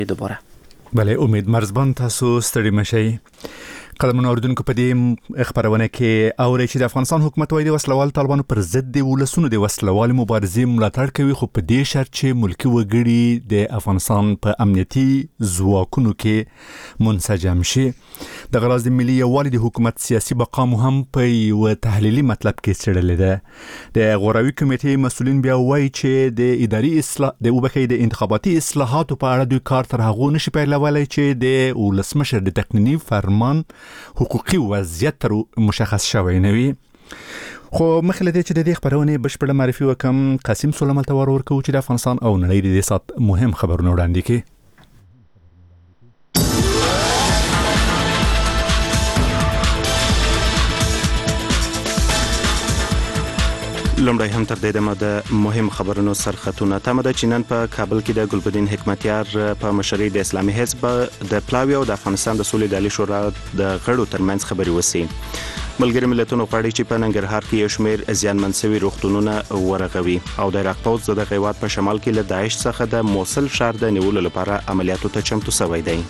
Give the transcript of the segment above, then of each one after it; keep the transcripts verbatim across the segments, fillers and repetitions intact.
دوباره. بله، امید مرزبان تاسو ستړي مشئ. قدمونه اوریدونکو، په دې خبرونه کې اوري چې د افغانستان حکومت وايي د وسلوال طالبانو پر ضد د ولسونو د وسلوال مبارزې ملاتړ کوي، خو په دې شرط چې ملکی وګړي د افغانستان په امنیتي ځواکونو کې منسجم شي. د غراض ملي یووالي د حکومت سیاسي بقا هم په یو تحلیلي مطلب کې څېړلې ده. د غوراوي کمیټې مسؤلین بیا وایي چې د اداري اصلاح د وبخې د انتخاباتي اصلاحاتو په اړه دوی کار تر هغه نشي پیلولی چې د ولسمشر د تقنینی فرمان حقوقي وضعیت تر مشخص شوی نه وي. خو مخکې له دې چې د دې خبرونې بشپړه معرفي وکم، قاسم سلیمان ته ورکو چې د افغانستان او نړۍ د دې سات مهم خبرونه وړاندې کړي. لومړی هم تر دې دمه د مهم خبرونو سرخطونه تمه ده چې نن په کابل کې د ګلبدین حکمتیار په مشرۍ د اسلامي حزب د پلاوي او د افغانستان د سولې د عالی شورا د غړو ترمنځ خبرې وسي. ملګري ملتونو غواړي چې په ننګرهار کې یو شمېر زیانمن شوي روغتونونه ورغوي او د عراق پوځ د هیواد په شمال کې له داعش څخه د موصل ښار د نیولو لپاره عملیاتو ته چمتو شوی دی.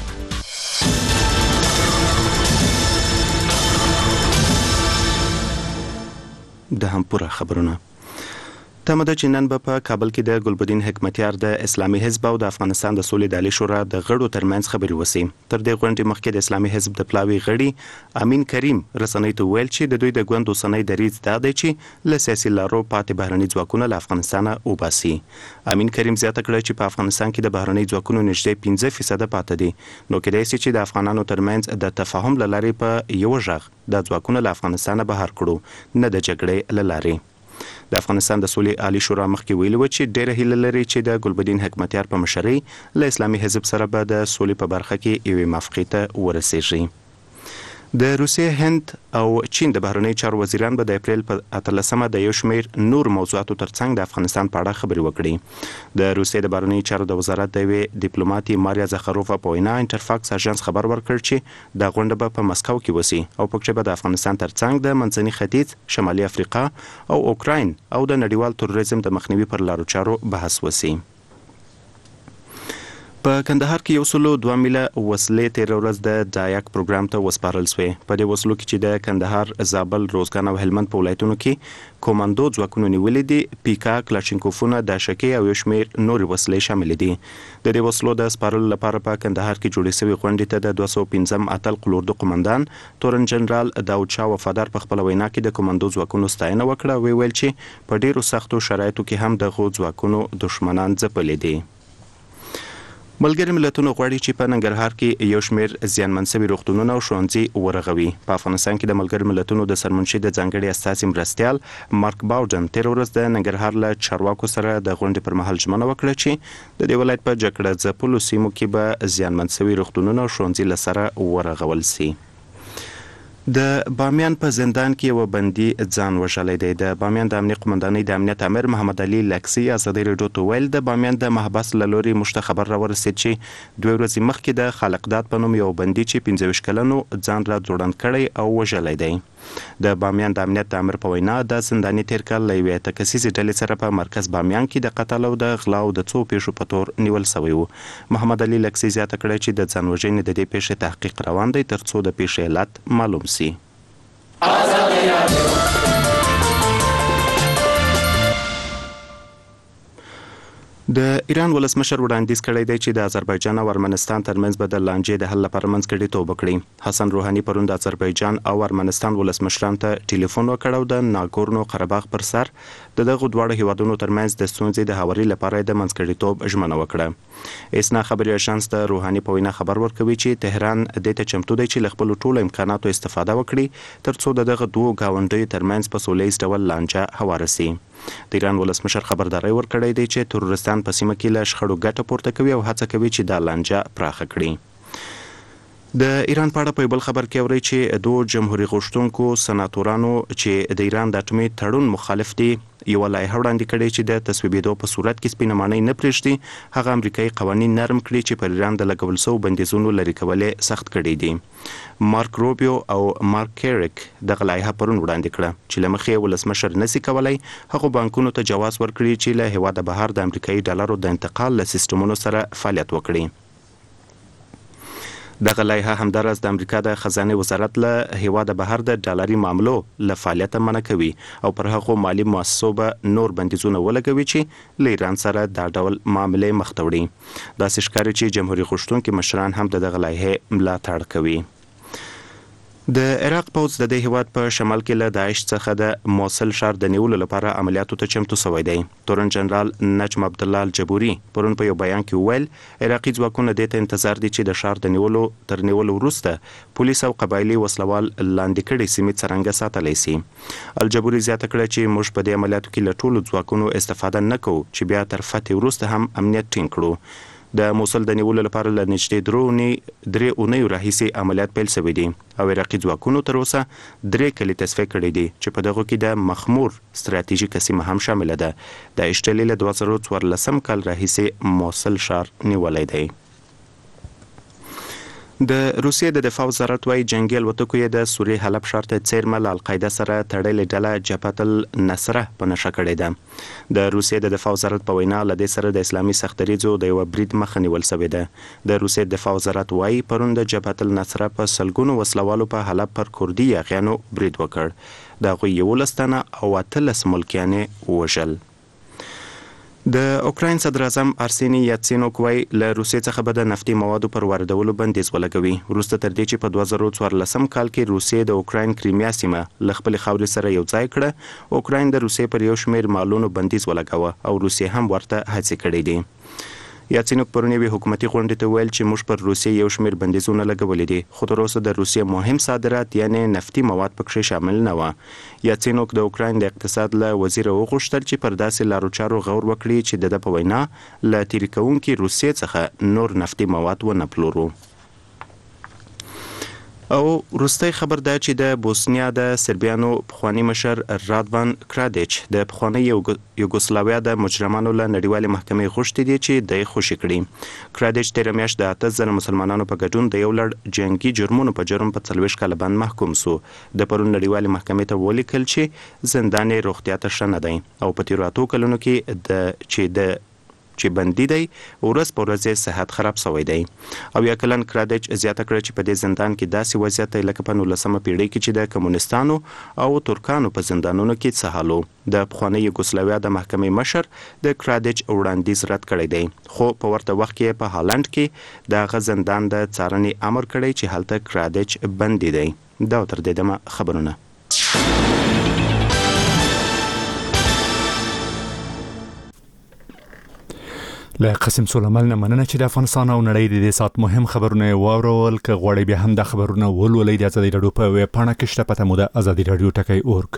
د هم پوره خبرونه تمه ده چې نن به په کابل کې د ګلبدین حکمتیار د اسلامي حزب او د افغانستان د سولې د عالی شورا د غړو ترمنځ خبرې وسي. تر دې غونډې مخکې د اسلامي حزب د پلاوي غړي امین کریم رسنۍ ته ویل چې د دوی د ګوند اوسنۍ دریځ دا دی چې له سیاسي لارو پاتې بهرني ځواکونه له افغانستان وباسي. امین کریم زیاته کړه چې په افغانستان کې د بهرني ځواکونو نږدې پنځه فیصد پاتې دي، نو کېدای شي چې د افغانانو ترمنځ د تفاهم له لارې په یو ژغ د ځواکونو له افغانستان بهر کړو، نه د جګړې له لارې. د افغانستان د سولې عالی شورا مخکې ویلي و چې ډېره هیله لري چې د ګلبدین حکمتیار په مشرۍ له اسلامي حزب سره به د سولې په برخه کې یوې موافقې ته ورسیږي. د روسیې، هند او چین د بهرنی چارو وزیران به د اپریل په اتلسمه د یو شمېر نور موضوعاتو ترڅنګ د افغانستان په اړه خبرې وکړي. د روسیې د بهرنی چارو د وزارت د یوې ډیپلوماټي ماریا زخروفا په وینا انټرفاکس اژانس خبر ورکړ چې د غونډه به په مسکو کې وسی او پکې به د افغانستان ترڅنګ د منځني ختیځ، شمالي افریقا او اوکراین او د نړیوال تروریزم د مخنیوي پر لارو چارو بحث وسی. په کندهار کې یو سلو دوه میله وسلې تیر ورځ د ډایاک پروګرام ته وسپارل شوې. په دې وسلو کې چې د کندهار، زابل، روزګان او هلمند په ولایتونو کې کوماندو ځواکونو نیولې دي، پیکا، کلاشینکوفونه، داشکې او یو شمېر نورې وسلې شامل دي. د دې وسلو د سپارلو لپاره په کندهار کې جوړې شوې غونډې ته د دوه سوه پنځم اتل قلوردو قومندان تورن جنرال داود شاه وفادار په خپل وینا کې د کوماندو ځواکونو ستاینه وکړه او ویل چې په ډیرو سختو شرایطو کې هم دغه ځواکونو دښمنان ځپلي دي. ملګري ملتونو غواړي چې په ننګرهار کې یو شمېر زیانمن شوي روغتونونه او ښوونځي ورغوي. په افغانستان کې د ملګري ملتونو د سرمنشي د ځانګړي استازي مرستیال مارک باوډن تیر ورځ د ننګرهار له چارواکو سره د غونډې پر مهال ژمنه وکړه چې د دې ولایت په جګړه ځپلو سیمو کې به زیانمن شوي روغتونونه او ښوونځي له سره ورغول شي. د بامیان په زندان کې یو بندي ځان وژلی دی. د بامیان د امنیه قومندانۍ د امنیت امیر محمد علي لکسي ازادي راډیو ته ویل د بامیان د محبس له لوري موږ ته خبر راورسېد چې دوه ورځې مخکې د خالقداد په نوم یو بندي چې پنځه ویشت کلنو ځان را ځوړند کړی او وژلی دی. د بامیان د امنیت د امیر په وینا د زنداني تیر کال له یوې تکسیزې ډلې سره په مرکز بامیان کې د قتل او د غلا او د څو پیښو په تور نیول شوی و. محمد علي لکسي زیاته کړې چې د ځان وژنې د دې پیښې تحقیق روان دی تر څو د پیښې علت معلوم شي. د ایران ولسمشر وړاندیز کړی دی چې د آذربایجان او ارمنستان ترمنځ به د لانجې د حل لپاره منځګړیتوب وکړي. حسن روحاني پرون د آذربایجان او ارمنستان ولسمشرانو ته ټلیفون وکړ او د ناګورنو قرهباغ پر سر د دغه دواړو هیوادونو ترمنځ د ستونزې د هواري لپاره د منځګړیتوب ژمنه وکړه. اسنا خبري اژانس د روحاني په وینا خبر ورکوي چې تهران دې ته چمتو دی چې له خپل ټولو امکاناتو استفاده وکړي تر څو د دغه دوه گاونډیو ترمنځ په سولهییز ډول لانجه هواره شي. د ایران ولسمشر خبرداري ورکړی دی چې تروریستان په سیمه کې له شخړو ګټه پورته کوي او هڅه کوي چې دا لانجه پراخه کړي. د ایران په اړه په بل خبر کې اوري چې دوه جمهوریت غوښتونکو سناتورانو چې د ایران د اټومي تړون مخالف دي یو لایحه وړاندې کړې چې د تصویبېدو په صورت کې سپینه مانۍ نه پرېږدي هغه امریکایي قوانین نرم کړي چې پر ایران د لګول شوو بندیزونو لرې کولې سخت کړي دي. مارک روبیو او مارک کیریک دغه لایحه پرون وړاندې کړه چې له مخې ولسمشر نشي کولای هغه بانکونو ته جواز ورکړي چې له هیواده بهر د امریکایي ډالرو د انتقال له سیستمونو سره فعالیت وکړي. دغه لایحه همدارس د امریکا د خزانه وزارت له هیواده بهر د ډالري معاملو له فعالیت منع کوي او پر هغه مالی مؤسسو به نور بندیزونه ولګوي چې له ایران سره د ډول معاملې مخ ته وړي. دا ښکاري چې جمهوریت غوښتونکي مشران هم دغه لایحه ملاتړ کوي. د عراق پوځ د دې هیواد په شمال کې له داعش څخه د موصل ښار د نیولو لپاره عملیاتو ته چمتو شوی دی. تورن جنرال نجم عبد الله الجبوري پرون په یو بیان کې وویل عراقي ځواکونه د ته انتظار دي چې د ښار د نیولو تر نیولو وروسته پولیس او قبایلی وسلوال لاندې کړي سیمې څرنګه ساتلی شي. الجبوري زیاته کړه چې موږ په دې عملیاتو کې له ټولو ځواکونو استفاده نه کوو چې بیا تر فتح وروسته هم امنیت ټینګ کړو. د موصل د نیولو لپاره له نږدې درې درې اونیو راهیسې عملیات پیل شوي دي او عراقي ځواکونو تر اوسه درې کلي تصفیه کړي دي چې په دغو کې د مخمور ستراتیژیکه سیمه هم شامله ده. د اشتلې له دوه زره څوارلسم کال راهیسې موصل ښار نیولی دی. د روسیې د دفاع وزارت وايي جنگي الوتکو یې د سوریې حلب ښار ته څیرمه له القاعده سره تړلې ډله جبهة النصره په نښه کړې ده. د روسیې د دفاع وزارت په وینا له دې سره د اسلامي سختدریځو د یو برید مخه نیول شوې ده. د روسیې دفاع وزارت وايي پرون د جبهة النصره په سلګونو وسلوالو په حلب پر کوردي یاغیانو برید وکړ. د هغوی یولس تنه او اتلس ملکیانې ووژل. د اوکراین صدر اعظم ارسینی یاتسینوک وایي له روسیې څخه به د نفتي موادو پر واردولو بندیز ولګوي وروسته تر دې چې په دوه زره څوارلسم کال کې روسیې د اوکراین کریمیا سیمه له خپلې خاورې سره یو ځای کړه. اوکراین د روسیې پر یو شمېر مالونو بندیز ولګاوه او روسیې هم ورته هڅې کړې دي. یاتسینوک پرون یوې حکومتي غونډې ته ویل چې موږ پر روسیې یو شمېر بندیزونه لګولي دي خو تر اوسه د روسیې مهم صادرات یعنی نفتي مواد پکې شامل نه وه. یاتسینوک د اوکراین د اقتصاد له وزیر وغوښتل چې پر داسې لارو چارو غور وکړي چې د ده په وینا له تېرې کوونکي روسیې څخه نور نفتي مواد ونه پلورو. او وروستی خبر ده چې د بوسنیا د سربیانو پخوانی مشر رادوان کرادیچ د پخوانی یوګوسلاویا د مجرمانو له نړیوالې محکمې غوښتي دي چې د خوشي کړي. کرادیچ تېره میاشت د اته زره مسلمانانو په ګډون د یو لړ جنگي جرمونو په جرم په څلوېښت کاله باندې محکوم سو. د پرون نړیوالې محکمې ته ولیکل چې زندان یې روغتیا ته ښه نه دی او په تېرو اتو کلونو کې د چې د چې بندي دی ورځ په ورځ یې صحت خراب شوی دی. او یا کلن کرادیچ زیاته کړه چې په دې زندان کې داسې وضعیت دی لکه په نولسمه پیړۍ کې چې د کمونستانو او ترکانو په زندانونو کې څه حال و. د پخوانۍ یوګوسلاویا د محکمې مشر د کرادیچ وړاندیز رد کړی دی خو په ورته وخت کې په هالند کې د هغه زندان د څارنې امر کړی چې هلته کرادیچ بندي دی. دا تر دې دمه خبرونه. له قسم سولمل نه مننه چې د افغانستان او نړۍ د دې سات مهم خبرونه واورول. که غواړئ بیا هم د خبرونه ولولئ د ازادي راډیو په ویب پاڼه کې شته پته مو د ازادي راډیو ټکی اورګ.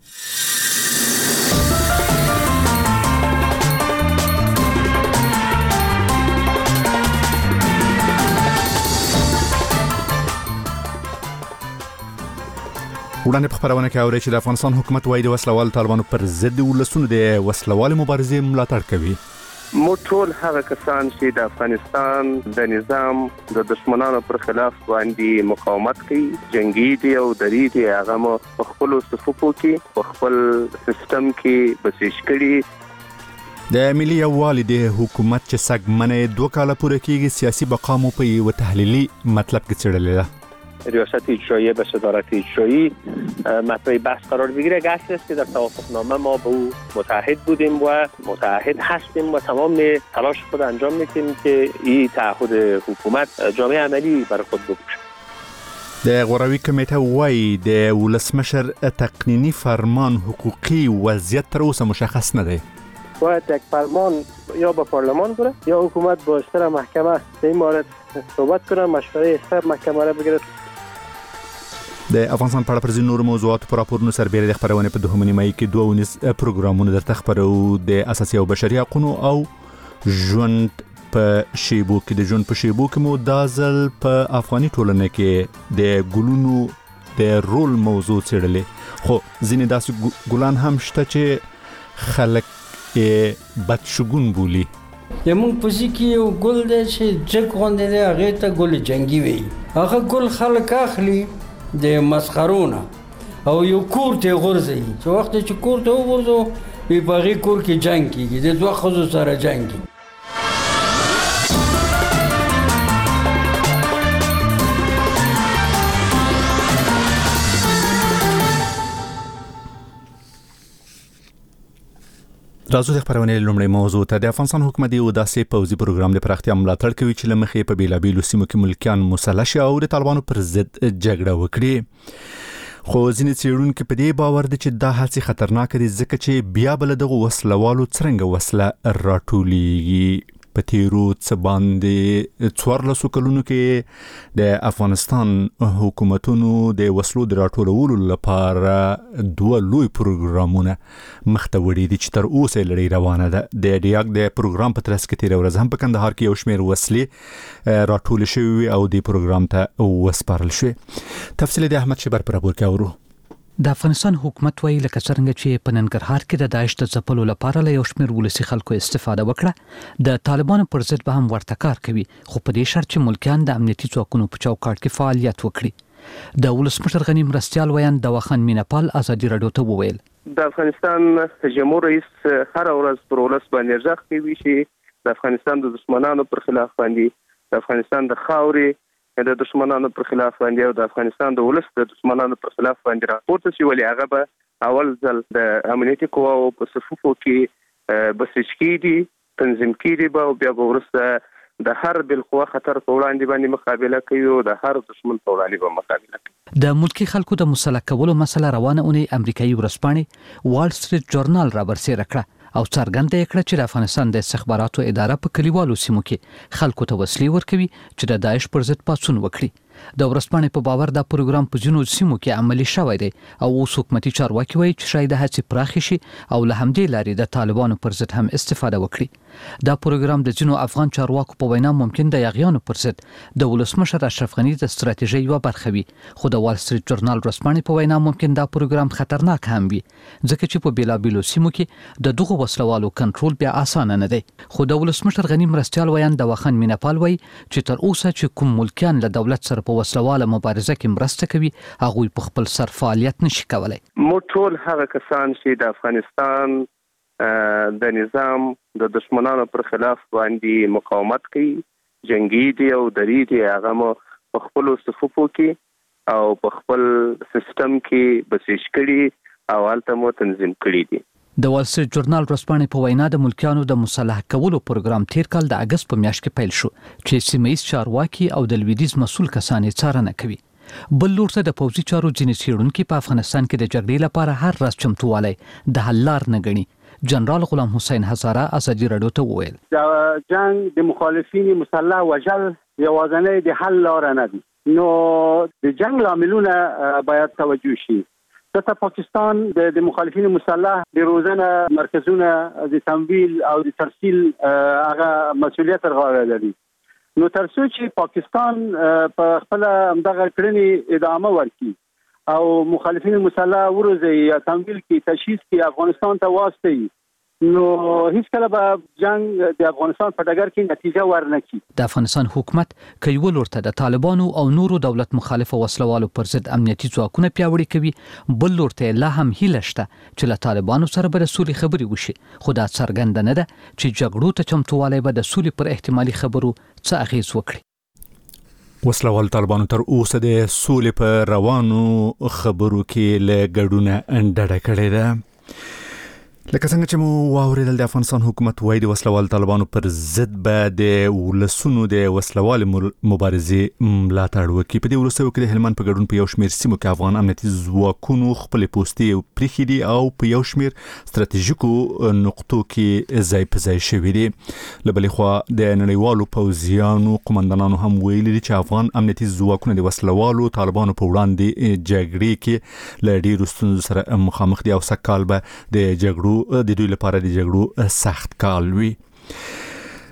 وړاندې په خبرونه کې اورئ چې د افغانستان حکومت وايي د وسلوال طالبانو پر ضد ولسونو د وسلوال مبارزې ملاتړ کوي. مو ټول هغه کسان چې د افغانستان د نظام د دشمنانو پر خلاف باندې مقاومت کوي جنگي دي او دري دي هغه مو په خپل صفوفو کې په خپل سیستم کې بسیج کړي. د ملي یووالي د حکومت چې سګمنې دوه کاله پوره کېږي سیاسي بقا مو په یو تحلیلي مطلب کې څېړلې ده. ریاست اجرایی به صدارت اجرایی مطرح بحث قرار بگیره. اصل است که در توافقنامه ما با او متحد بودیم و متحد هستیم و تمام تلاش خود انجام میدیم که این تعهد حکومت جامعه عملی برای خود بپوشه. د غوراوي کمیټه وايي د ولسمشر تقنینی فرمان حقوقي وضعیت تر اوسه مشخص نه دی. باید یک فرمان یا با پارلمان بره یا حکومت با اشتر محکمه در این مورد صحبت کنه مشوره اشتر محکمه را بگیره. د افغانستان په اړه پر ځینو نورو موضوعاتو په راپورونو سربېره د خپرونې په دوهمه نیمایي کې دوه ونیز پروګرامونه درته خپرو د اساسي او بشري حقوقو او ژوند په شیبو کې د ژوند په شیبو کې مو دا ځل په افغاني ټولنه کې د ګلونو د رول موضوع څېړلې، خو ځینې داسې ګلان هم شته چې خلک یې بدشګون بولي. زموږ په ځای کې یو ګل دی چې جګ غوندې دی، هغې ته ګل جنګي وایي. هغه ګل خلک اخلي د مسخرونه او یو کور ته غورځوي، چې وخت چې کور ته وغورځو وي په هغې کور کې جنګ کېږي، د دوه ښځو سره جنګ کېږي. راځو د خبرونې لومړی موضوع ته. د افغانستان حکومت یو داسې پوځي پروګرام د پراختیا ملاتړ کوي چې له مخې په بیلابیلو سیمو کې ملکیان مسلح شي او د طالبانو پر ضد جګړه وکړي. خو ځینې څېړونکي په دې باور دي چې دا هڅې خطرناکه دي ځکه چې بیا به له دغو وسلوالو څرنګه وسله راټولیږي. په تیرو څه باندې څوارلسو کلونو کې د افغانستان حکومتونو د وسلو د راټولولو لپاره دوه لوی پروګرامونه مخته وړي دي چې تر اوسه لړۍ روانه ده. د ډیاک د پروګرام په ترڅ کې تیره ورځ هم په کندهار کې یو شمېر وسلې راټول شوي او د پروګرام ته وسپارل شوي. تفصیل د احمد شبر پر راپور کې اورو. د افغانستان حکومت وایي لکه څنګه چې په ننګرهار کې د داعش د ځپلو لپاره له یو شمېر ولسي خلکو استفاده وکړه، د طالبانو پر ضد به هم ورته کار کوي، خو په دې شرط چې ملکیان د امنیتي ځواکونو په چوکاټ کې فعالیت وکړي. د ولسمشر غنی مرستیال ویان دواخان میناپال ازادي راډیو ته وویل د افغانستان جمهور رئیس هر ورځ پر ولس باندې ځخ کوي چې د افغانستان د دشمنانو پر خلاف باندې د افغانستان د خاورې د دشمنانو پر خلاف باندې او د افغانستان د ولس د دشمنانو پر خلاف باندې راپورته شي، ولې هغه به اول ځل د امنیتي قواو په صفوفو کې بسیج کېږي، تنظیم کېږي به او بیا به وروسته د هر بالقوه خطر په وړاندې باندې مقابله کوي او د هر دشمن په وړاندې به مقابله کوي. د ملکی خلکو د مسلح کولو مسله روانه اونۍ امریکایي ورځپاڼې وال سټریټ جورنال را برسېره کړه او څرګنده کړه چې د افغانستان د استخباراتو اداره په کلیوالو سیمو کې خلکو ته وسلې ورکوي چې د داعش پر ضد پاڅون وکړي. د ورځپاڼې په باور دا پروګرام په ځینو سیمو کې عملي شوی دی او اوس حکومتي چارواکي وایي چې شاید هڅې پراخې شي او له همدې لارې د طالبانو پر ضد هم استفاده وکړي. دا پروګرام د ځینو افغان چارواکو په وینا ممکن د یاغیانو پر ضد د ولسمشر اشرف غنی د ستراتیژۍ یوه برخه وي، خو د وال سټریټ جورنال ورځپاڼې په وینا ممکن دا پروګرام خطرناک هم وي ځکه چې په بیلابیلو سیمو کې د دغو وسلوالو کنټرول بیا اسانه نه دی. خو د ولسمشر غنی مرستیال ویان دواخان میناپال وایي چې تر اوسه چې کوم ملکیان له دولت سره په وسلواله مبارزه کې مرسته کوي هغوی په خپل سر فعالیت نشي کولای. مو ټول هغه کسان چې د افغانستان د نظام د دشمنانو پر خلاف باندې مقاومت کوي، جنگي دي او دري دي، هغه مو په خپل صفوفو کې او په خپل سیستم کې بسیج کړي او هلته مو تنظیم کړي دي. د وال سټریټ جورنال ورځپاڼې په وینا د ملکیانو د مسلح کولو پروګرام تیر کال د اگست په میاشت کې پیل شو چې سیمه‌ایز چارواکي او د لویدیځ مسؤل کسان یې څارنه کوي. بل لور ته د پوځي چارو ځینې څېړونکي په افغانستان کې د جګړې لپاره هر راز چمتووالی د حل لار نه ګڼي. جنرال غلام حسین هزاره ازادي راډیو ته وویل د جنگ د مخالفین مسلح وژل یوازینۍ د حل لار نه دي، نو د جنگ لاملونه باید توجه شي. ځکه پاکستان د مخالفین مسلح د روزنه مرکزونه د تمویل او د ترسیل هغه مسؤلیت غاړه لري. نو تر څو چې پاکستان په خپل همدغه کړنې ادامه ورکړي او مخالفین مسلح وروزي یا تمویل کې تشخیص کې افغانستان ته واسطي، نو هیڅ کله به جنگ د افغانستان په ډګر کې نتیجه ورنکړي. د افغانستان حکومت کوي ورته د طالبانو او نورو دولت مخالفه وسلوالو پر ضد امنیتي ځواکونه پیاوړي کوي، بل ورته لا هم هیله شته چې له طالبانو سره به د سولې خبرې وشي، خو دا څرګنده نه ده چې جګړو ته چمتووالی به د سولې پر احتمالي خبرو څه اغیز وکړي. وسلوال طالبانو تر اوسه د سولې په روانو خبرو کې له ګډونه ډډه کړې ده. لکه څنګه چې مو واورېدل د افغانستان حکومت وایي د وسلوال طالبانو پر ضد به د ولسونو د وسلوال مبارزې ملاتړ وکړي. په دې وروستیو کې د هلمند په ګډون په یو شمېر سیمو کې افغان امنیتي ځواکونو خپلې پوستې پرېښي دي او په یو شمېر ستراتیژیکو نقطو کې ځای په ځای شوي دي. له بلې خوا د نړیوالو پوځیانو قمندانانو هم ویلي دي چې افغان امنیتي ځواکونه د وسلوالو طالبانو په وړاندې جګړې کې له ډېرو ستونزو سره مخامخ دي او سږ کال به د جګړو د دوی لپاره د جګړو سخت کال وي.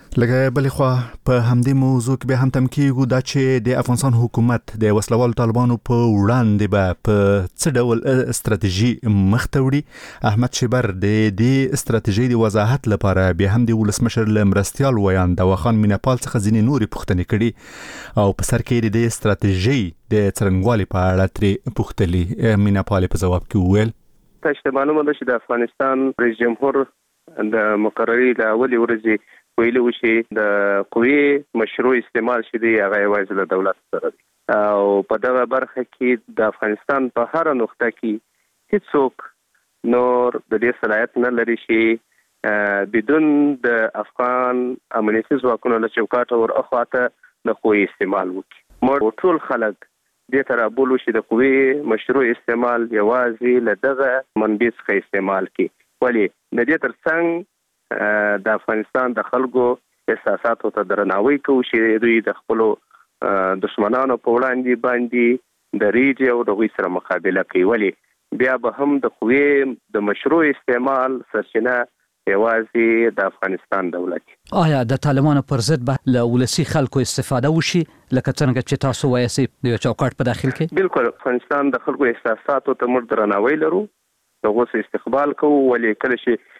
لکه بلې خوا په همدې موضوع کې به هم تم کېږو دا چې د افغانستان حکومت د وسلوال طالبانو په وړاندې به په څه ډول استراتیژي مخ ته وړي. احمد شیبر د دې استراتیژي د وضاحت لپاره به هم د ولسمشر له مرستیال ویان دواخان میناپال څخه ځینې نورې پوښتنې کړي او په سر کې د استراتیژي د څرنګوالي په اړه ترې پوښتلي. میناپال په جواب کې وویل تاسو معلومه ده چې د افغانستان رئیس جمهور د مقرري د اولي ورځې ویلو چې د قوی مشروع استعمال شې دی هغه یوازې له دولت سره دی او په دغه برخه کې د افغانستان په هر نقطه کې هیڅوک نور د دې صلاحیت نه لري چې بدون د افغان امنیتي ځواکونو له چوکاټه ور اخواته د قوی استعمال وکړي. موږ ټول خلک دې تر بولو چې د قوی مشروع استعمال یوازې له دغه منبع څخه استعمال کړي. ولی د دې ترڅنګ د افغانستان د خلکو احساساتو ته درناوی کوي چې دوی د خپل دشمنانو په وړاندې باندې د ریډ او د غوي سره مقابله کوي. ولی بیا به هم د قوی د مشروع استعمال سرچینه یوازې د افغانستان دولت. آیا د طالبانو پر ضد به له ولسی خلکو استفاده وشي لکه څنګه چې تاسو وایي د یو چوکاټ په داخل کې؟ بالکل افغانستان د خلکو احساساتو ته موږ درناوی لرو، دغه څه استقبال کوو. ولی کله چې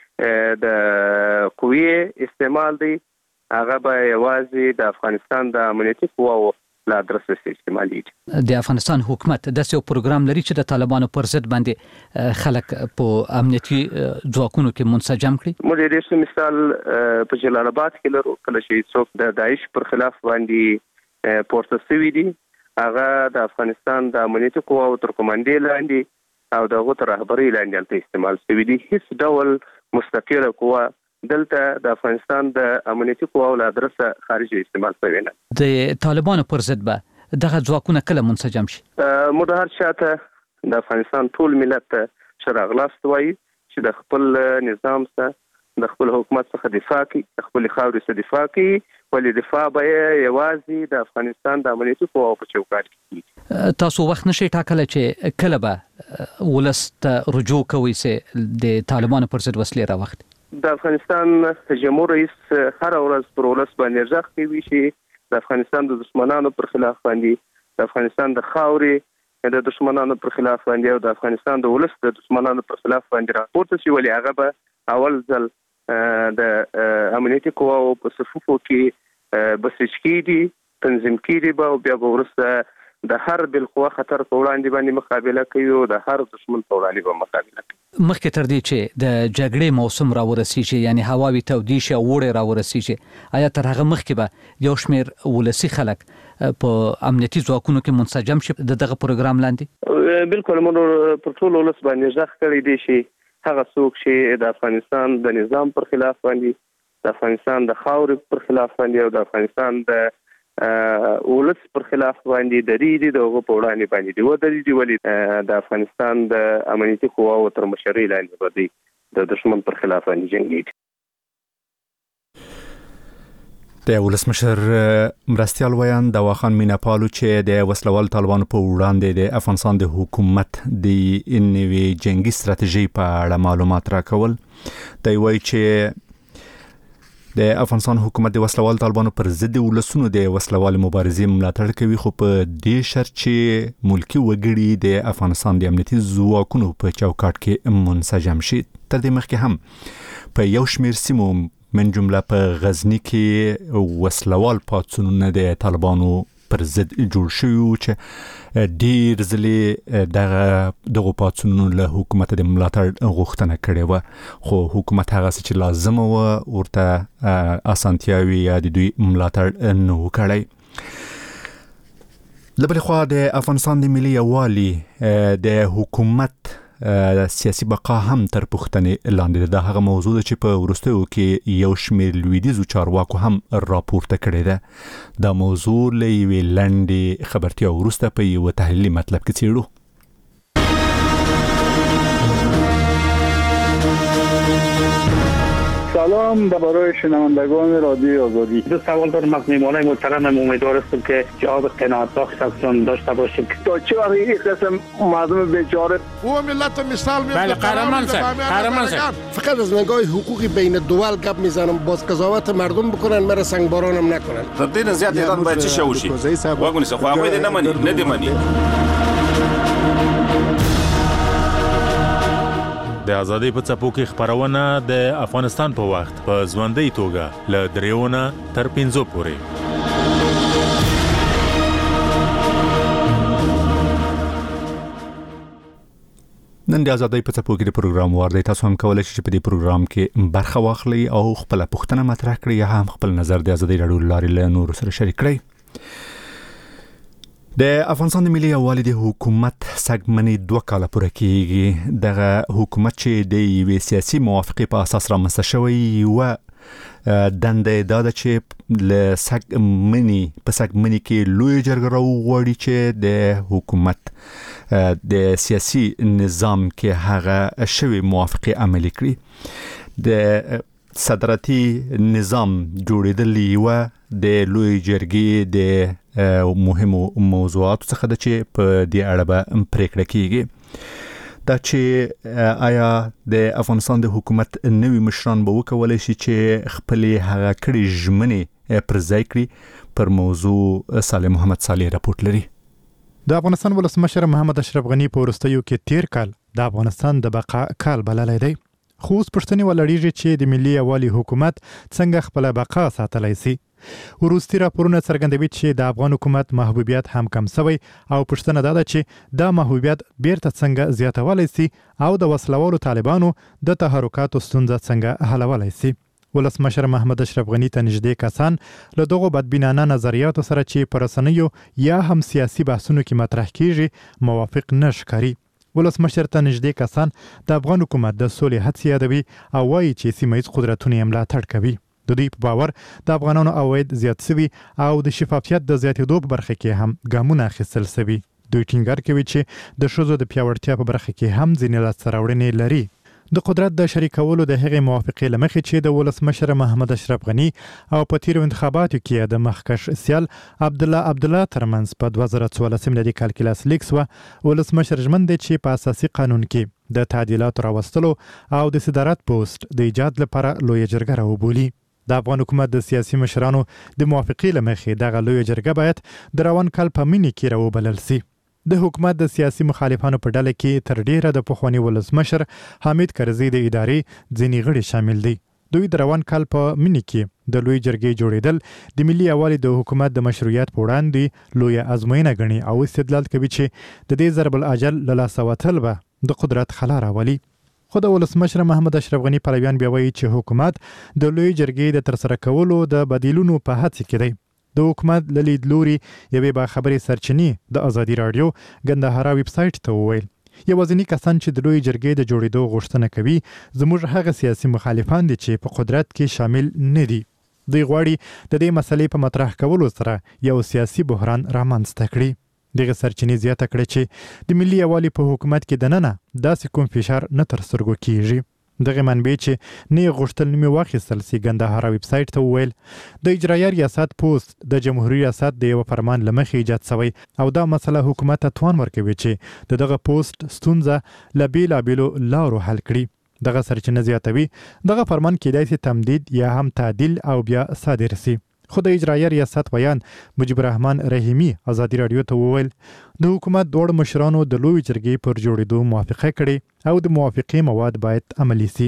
د قوی استعمال دی هغه به یوازې د افغانستان د امنیتي قواو له ادرس استعمالي. د افغانستان حکومت د یو پروګرام لري چې د طالبانو پر ضد باندې خلک په امنیتي ځواکونو کې منسجم کړي. موږ د دې مثال په جلال آباد کې لرو کله چې څوک د داعش پر خلاف باندې پورته شوی دی هغه د افغانستان د امنیتي قواو تر کوماندې لاندې او دغه تر رهبرۍ لاندې استعمال شوی دی. هیڅ ډول مستقله قوا دلته د افغانستان د امنیتي قواو له ادرسه خارجي استعمال شوی نه. د طالبانو پر ضد به دغه ځواکونه کله منسجم شي؟ موږ هر چاته د افغانستان ټول ملت ته شراغلاست وایي چې د خپل نظام څخه د خپل حکومت څخه دفاع کوي، د خپل خاورې څخه دفاع کوي. ولې دفاع به یوازې د افغانستان د امنیتي قواو په چوکاټ کې. تاسو وخت نشئ ټاکلی چې کله به ولس ته رجوع کوي چې د طالبانو پر ضد وسلې راوخلي؟ د افغانستان جمهور رئیس هر ورځ پر ولس باندې ځخ کوي چې د افغانستان د دشمنانو پر خلاف باندې د افغانستان د خاورې د دشمنانو پر خلاف باندې او د افغانستان د ولس د دشمنانو پر خلاف باندې راپورته شي. ولې هغه به اول ځل د امنیتي قواو په صفوفو کې بسیج کیږي، تنظیم کیږي به او بیا به ورسته د هر بالقوه خطر په وړاندې باندې مقابله کوي او د هر دشمن په وړاندې به مقابله کوي. مخکې تر دې چې د جګړې موسم راورسیږي یعنی هواوي تودې شي او وړې راورسیږي، آیا تر هغه مخکې به یو شمېر ولسی خلک په امنیتي ځواکونو کې منسجم شي د دغه پروګرام لاندې؟ بالکل موږ پر ټول ولس باندې ځخ کړی دی چې هغه څوک چې د افغانستان د نظام پر خلاف باندې، د افغانستان د خاورې پر خلاف باندې او د افغانستان د ولس پر خلاف باندې دریدي دغه په وړاندې باندې دی ودرېږي. ولې د افغانستان د امنیتي قواو تر مشرۍ لاندې به دی د دشمن پر خلاف باندې جنګېږي. د ولسمشر مرستیال ویان دواخان میناپالو چې د وسلوال طالبانو په وړاندې د افغانستان د حکومت د نوې جنگي ستراتیژي په اړه معلومات راکول. دی وایي چې د افغانستان حکومت د وسلوال طالبانو پر ضد ولسونو د وسلوال مبارزې ملاتړ کوي، خو په دې شرط چې ملکی وګړي د افغانستان د امنیتي ځواکونو په چوکاټ کې منسجم شي. تر دې مخکې هم په یو شمېر سیمو من جمله په غزنی کې وسلوال پاڅونونه د طالبانو پر ضد جوړ شوي چې ډیر ځلې دغه دغه پاڅونونو له حکومت د ملاتړ غوښتنه کړې وه، خو حکومت هغه څه چې لازمه وه ورته اسانتیاوې یا د دوی ملاتړ نه و کړی. له بلې خوا د افغانستان د ملي یووالي د حکومت سیاسي بقا هم تر پوښتنې لاندې ده. هغه موضوع ده چې په وروستیو کې یو شمېر لویدیځو چارواکو هم راپورته کړې ده. دا موضوع له یوې لنډې خبرتیا وروسته په یوه تحلیلي مطلب کې څېړو. سلام برای شنوندگان رادیو آزادی. دو سوال دارم از میهمانان محترمم. امیدوار هستم که جواب قناعت بخشتان داشته باشیم. تا چه وقت این قسم مردم بیچاره او ملت مثال میاد. بله قهرمان صاحب، قهرمان صاحب. فقط از نگاه حقوقی بین دول گپ میزنم، باز قضاوت مردم بکنن، مرا سنگبارانم نکنن. تر دې نه زیات اعلان باید چه وشي. واګونی څه خو هغه دې نه مني، نه دې مني. د ازادۍ په څپو کې خبرونه د افغانستان په وخت په ژوندۍ توګه ل دریونه تر پنځو پورې. نن د ازادۍ په څپو کې د پروګرام وردی تاسو هم کولای شئ چې په دې پروګرام کې برخه واخلئ او خپل پوښتنه مطرح کړئ یا هم خپل نظر د ازادۍ راډیو لارې له نورو سره شریک کړئ. د افغانستان د ملي یووالي د حکومت سګمنې دوه کاله پوره کیږي. دغه حکومت چې د یوې سیاسي موافقې په اساس رامنځته شوی و دنده دا ده چې له سګمنې په سګمنې کې لوی جرګه راوغواړي چې د حکومت د سیاسي نظام کې هغه شوی موافقه عملي کړي. د صدراتي نظام جوړېدلی و د لوی جرګې د مهمو موضوعاتو څخه ده چې په دې اړه به پریکړه کیږي. دا چې آیا د افغانستان د حکومت نوي مشران به وکولای شي چې خپل هغه کړي ژمنې پر ځای کړي، پر موضوع صالح محمد صالح راپورټ لري. د افغانستان ولسمشر محمد اشرف غنی په وروستیو کې تیر کال د افغانستان د بقا کال بللی دی. خو اوس پوښتنې ولړیږي چې د ملي یووالي حکومت څنګه خپل بقا ساتلی سي. وروستي راپورونه څرګندوي چې د افغان حکومت محبوبیت هم کم شوی او پوښتنه دا ده چې دا محبوبیت بیرته څنګه زیاتولی سي او د وسلوالو طالبانو د تحرکاتو ستونزه څنګه حلولی سي. ولسمشر محمد اشرف غنی ته نږدې کسان له دغو بدبینانه نظریاتو سره چې په رسنیو یا هم سیاسي بحثونو کې مطرح کیږي موافق نه ښکاري. ولسمشر ته نږدې کسان د افغان حکومت د سولې هڅې یادوي او وایي چې سیمه ییز قدرتونه یې ملاتړ کوي. د دوی په باور د افغانانو عواید زیات شوي او د شفافیت د زیاتېدو په برخه کې هم ګامونه اخیستل شوي. دوی ټینګار کوي چې د ښځو د پیاوړتیا په برخه کې هم ځینې لاسته راوړنې لري. د قدرت د شریکولو د هغې موافقې له مخې چې د ولسمشر محمد اشرف غنی او په تیرو انتخاباتو کې د مخکښ سیال عبدالله عبدالله ترمنځ په دوه زره څوارلسم میلادي کال کې لاسلیک شوه، ولسمشر ژمن دی چې په اساسي قانون کې د تعدیلاتو راوستلو او د صدارت پوسټ د ایجاد لپاره لویه جرګه راوبولي. د افغان حکومت د سیاسي مشرانو د موافقې له مخې دغه لویه جرګه باید د روان کال په مني کې راوبلل سي. د حکومت د سیاسي مخالفانو په ډله کې تر ډیره د پخواني ولسمشر حامد کرزي د ادارې ځینې غړي شامل دي. دوی د روان کال په مني کې د لوی جرګې جوړېدل د ملي یووالي د حکومت د مشروعیت په وړاندې لویه ازموینه ګڼي او استدلال کوي چې د دې ضرب الاجل له لاسه وتل به د قدرت خلا راولي. خو د ولسمشر محمد اشرف غنی پلویان بیا وایي چې حکومت د لوی جرګې د ترسره کولو د بدیلونو په هڅه کې دی. د حکومت له لیدلوري یوې باخبرې سرچینې د ازادي راډیو ګندهارا ویب سایټ ته وویل یوازینی کسان چې د لوی جرګې د جوړېدو غوښتنه کوي زموږ هغه سیاسي مخالفان دي چې په قدرت کې شامل نه دي. دوی غواړي د دې مسلې په مطرح کولو سره یو سیاسي بحران رامنځته کړي. دغه سرچینې زیاته کړې چې د ملي یووالي په حکومت کې دننه داسې کوم فشار نه تر سترګو کیږي. دغه منبع چې نه غوښتل نومي واخیستل سي ګندهارا ویب سایټ ته وویل د اجرایه ریاست پوسټ د جمهوریت ریاست د یو فرمان لمخې ایجاد شوی او دا مسله حکومت ته توان ورکوي چې د دغه پوسټ ستونزه له بیلابیلو لارو حل کړي. دغه سرچینه زیاتوي دغه فرمان کېدای شي تمدید یا هم تعدیل او بیا صادر سي. خو د اجرایه ریاست ویان مجيب الرحمن رحیمی ازادي راډیو ته وویل د حکومت دوړ مشرانو د لوی جرګې پر جوړېدو موافقه کړې او د موافقې مواد باید عملي سي.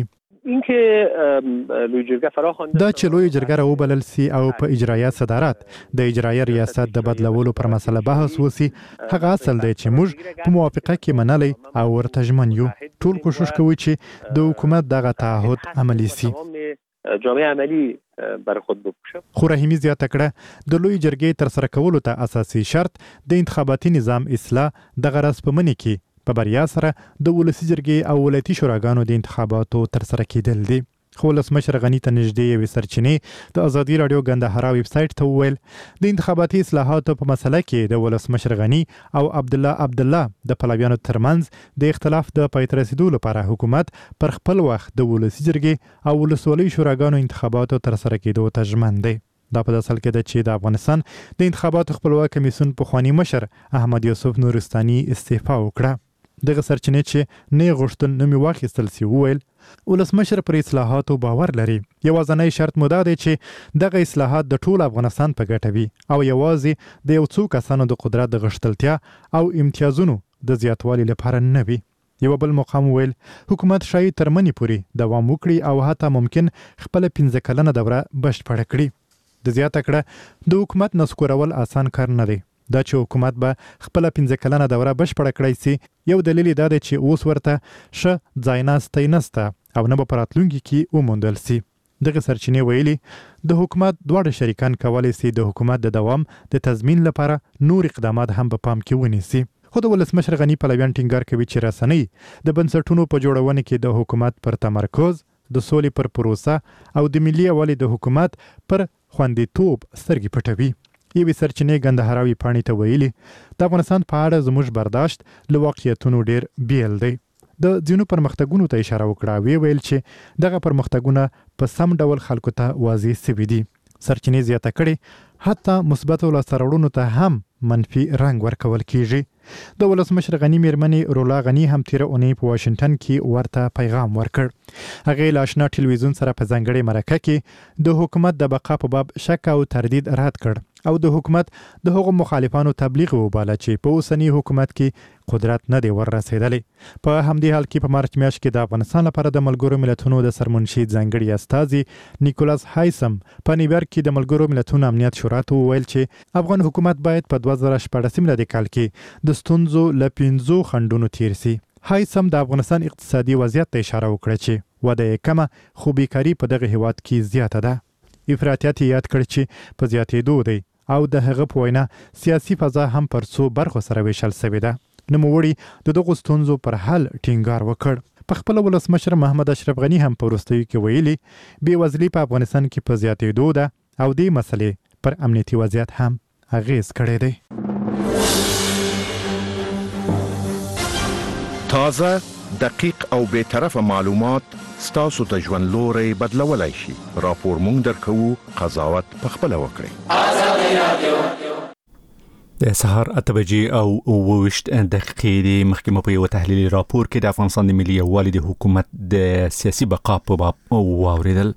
اینکه لوی جرګه فراخوانده دا چې لوی جرګه راوبلل سي او په اجرایه صدارت د اجرایه ریاست د بدلولو پر مسله بحث وسی هغه اصل دی چې موږ په موافقه کې منلې او ورته ژمن یو. ټول کوشش کوي چې د حکومت دغه تعهد عملي سي. جامعه عملی بر خود بپوشه. خو رحیمی زیاته کړه د لوی جرګې تر سره کولو ته اساسي شرط د انتخاباتي نظام اصلاح د غرض په منی کې په بریا سره د ولسی جرګې او ولایتي شوراګانو د انتخاباتو تر سره کېدل دي. خو ولسمشر غنی ته نږدې یوې سرچینې د ازادي راډیو ګندهارا ویب سایټ ته وویل د انتخاباتي اصلاحاتو په مسله کې د ولسمشر غنی او عبد الله عبد الله د پلویانو ترمنځ د اختلاف د پای ته رسیدو لپاره حکومت پر خپل وخت د ولسي جرګې او ولسوالۍ شوراګانو انتخاباتو ترسره کېدو ته ژمن دی. دا په اصل کې د چې د افغانستان د انتخاباتو خپلواک کمیسیون پخوانی مشر احمد یوسف نورستاني استعفا وکړه. دغه سرچینې چې نه غوښتل نومي واخیستل سی وویل ولسمشر پر اصلاحاتو باور لري. یوازینی شرط مو دا دی چې دغه اصلاحات د ټول افغانستان په ګټه وي او یوازې د یو څو کسانو د قدرت د غښتلتیا او امتیازونو د زیاتوالي لپاره نه وي. یو بل مقام ویل حکومت شاید تر منی پورې دوام وکړي او حتی ممکن خپل پنځه کلنه دوره بشپړه کړي. د زیاته کړه د حکومت نسکورول آسان کار نه دی. دا چې حکومت به خپل پنځه کلنه دوره بشپړه کړی سي یو دلیل دا دی چې اوس ورته ښه ځایناستی نسته او نه به په راتلونکي کې وموندل سي. دغه سرچینې ویلي د حکومت دواړه شریکان کولی سي د حکومت د دوام د تضمین لپاره نور اقدامات هم په پام کې ونیسي. خو د ولسمشر غنی پلویان ټینګار کوي چې رسنۍ د بنسټونو په جوړونه کې د حکومت پر تمرکز، د سولې پر پروسه او د ملي یووالي د حکومت پر خوندیتوب سترګې پټوي. یوې سرچینې ګندهاراوي پاڼې ته ویلي د افغانستان په اړه زموږ برداشت له واقعیتونو ډیر بیل دی. د ځینو پرمختګونو ته اشاره وکړه وی ویل چې دغه پرمختګونه په سم ډول خلکو ته واضح سوي دي. سرچینې زیاته کړي حتی مثبتو لاسته راوړنو ته هم منفي رنګ ورکول کیږي. د ولسمشر غنی میرمنې رولا غنی هم تیره اونۍ په واشنگټن کې ورته پیغام ورکړ. هغې له آشنا ټلویزیون سره په ځانګړې مرکه کې د حکومت د بقا په باب شک او تردید رد کړ او د حکومت د هغو مخالفانو تبلیغ وباله چې په اوسني حکومت کې قدرت نه دی ور رسېدلی. په همدې حال کې په مارچ میاشت کې د افغانستان لپاره د ملګرو ملتونو د سرمنشي ځانګړي استازي نیکولاس هایسم په نیویارک کې د ملګرو ملتونو امنیت شورا ته وویل چې افغان حکومت باید په دوه زره شپاړسم میلادي کال کې د ستونزو له پنځو خنډونو تیر سي. هایسم د افغانستان اقتصادي وضعیت ته اشاره وکړه چې وده یې کمه خو بیکاري په دغه هیواد کې زیاته ده. افراطیت یې یاد کړ چې په زیاتېدو دی او د هغه په وینا سیاسي فضا هم پر څو برخو سره ویشل شوې ده. نوموړي د دغو ستونزو پر حل ټینګار وکړ. په خپل ولسمشر محمد اشرف غنی هم په وروستیو کې ویلي بېوزلي په افغانستان کې په زیاتېدو ده او دې مسلې پر امنیتي وضعیت هم اغیز کړی دی. تازه، دقیق او بی‌طرفه معلومات ستاسو د ژوند لوري بدلولای شي. راپور مونږ درکوو، قضاوت پخپله وکړئ. د سهار اته بجې او اوه ویشت دقیقې د محکمه په یو تحلیلي راپور کې د افغانستان د ملي یووالي د حکومت د سیاسي بقا په باب واوریدل.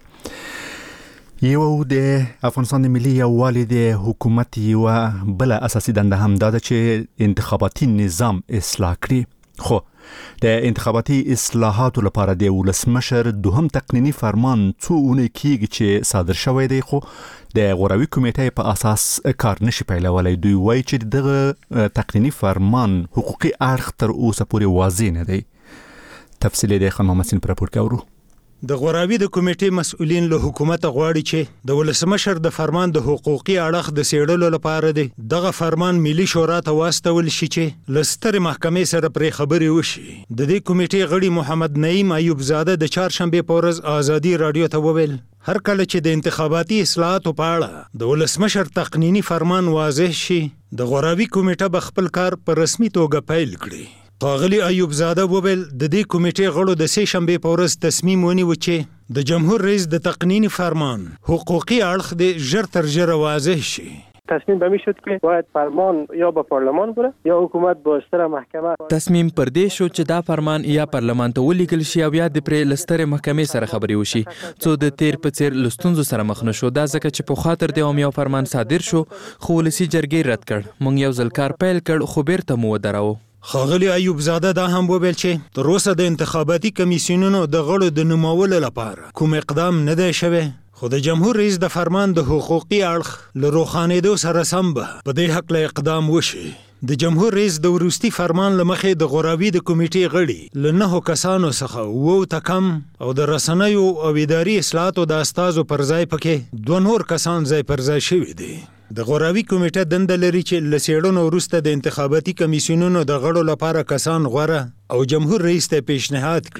یو د افغانستان د ملي یووالي د حکومت یو بل اساسي دنده هم دا ده چې انتخاباتي نظام اصلاح کړي. خو د انتخاباتي اصلاحاتو لپاره د ولسمشر دوهم تقنینی فرمان څو اونۍ کېږي چې صادر شوی دی خو د غوراوي کمیټې په اساس کار نشي پیلولی. دوی وایي چې دغه تقنینی فرمان حقوقي اړخ تر اوسه پورې واضح نه دی. تفصیل د خان محمد سین پر راپور کوي. د غوراوي د کمیټې مسؤلین له حکومت غواړي چې د ولسمشر د فرمان د حقوقي اړخ د سیړلو لپاره دی دغه فرمان ملي شورا ته واستول شي چې لستر محکمې سره پرې خبرې وشي. د دې کمیټې غړي محمد نعیم ایوب زاده د چهارشنبه په ورځ ازادي رادیو ته وویل هر کله چې د انتخاباتي اصلاحاتو په اړه د ولسمشر تقنینی فرمان واضح شي د غوراوي کمیټه به خپل کار په رسمي توګه پیل کړي. ښاغلي ایوب زاده وویل د دې کمیټې غړو د سې شنبې په ورځ تصمیم ونیو چې د جمهور رئیس د تقنینی فرمان حقوقي اړخ د ژر تر ژره واضح شي. تصمیم به می شد که باید فرمان یا به پارلمان بره یا حکومت با ستر محکمه. تصمیم پر دې شو چې دا فرمان یا پارلمان ته ولیکل شي او یا د پرې لستر محکمې سره خبرې وشي. څو د تیر په څیر لستونزو سره مخ نشو دا ځکه چې په خاطر د یو فرمان صادر شو خو ولسی جرګې رد کړ. مونږ یو ځل کار پیل کړ خو بیرته مو ودراوه. ښاغلي ایوب زاده دا هم وویل چې تر اوسه د انتخاباتي کمیسیونونو د غړو د نومولو لپاره کوم اقدام نه دی شوی خو د جمهور رئیس د فرمان د حقوقي اړخ له روښانېدو سره سم به په دې هکله اقدام وشي. د جمهور رئیس د وروستي فرمان له مخې د غوراوي د کمیټې غړي له نهو کسانو څخه اوو ته کم او د رسنیو او اداري اصلاحاتو د استازو پر ځای پکې دوه نور کسان ځای پر ځای شوي دي. د غوراوي کمیټه دنده لري چې له څېړنو وروسته د انتخاباتي کمیسیونونو د غړو لپاره کسان غوره او جمهور رئیس ته پیشنهاد کړي.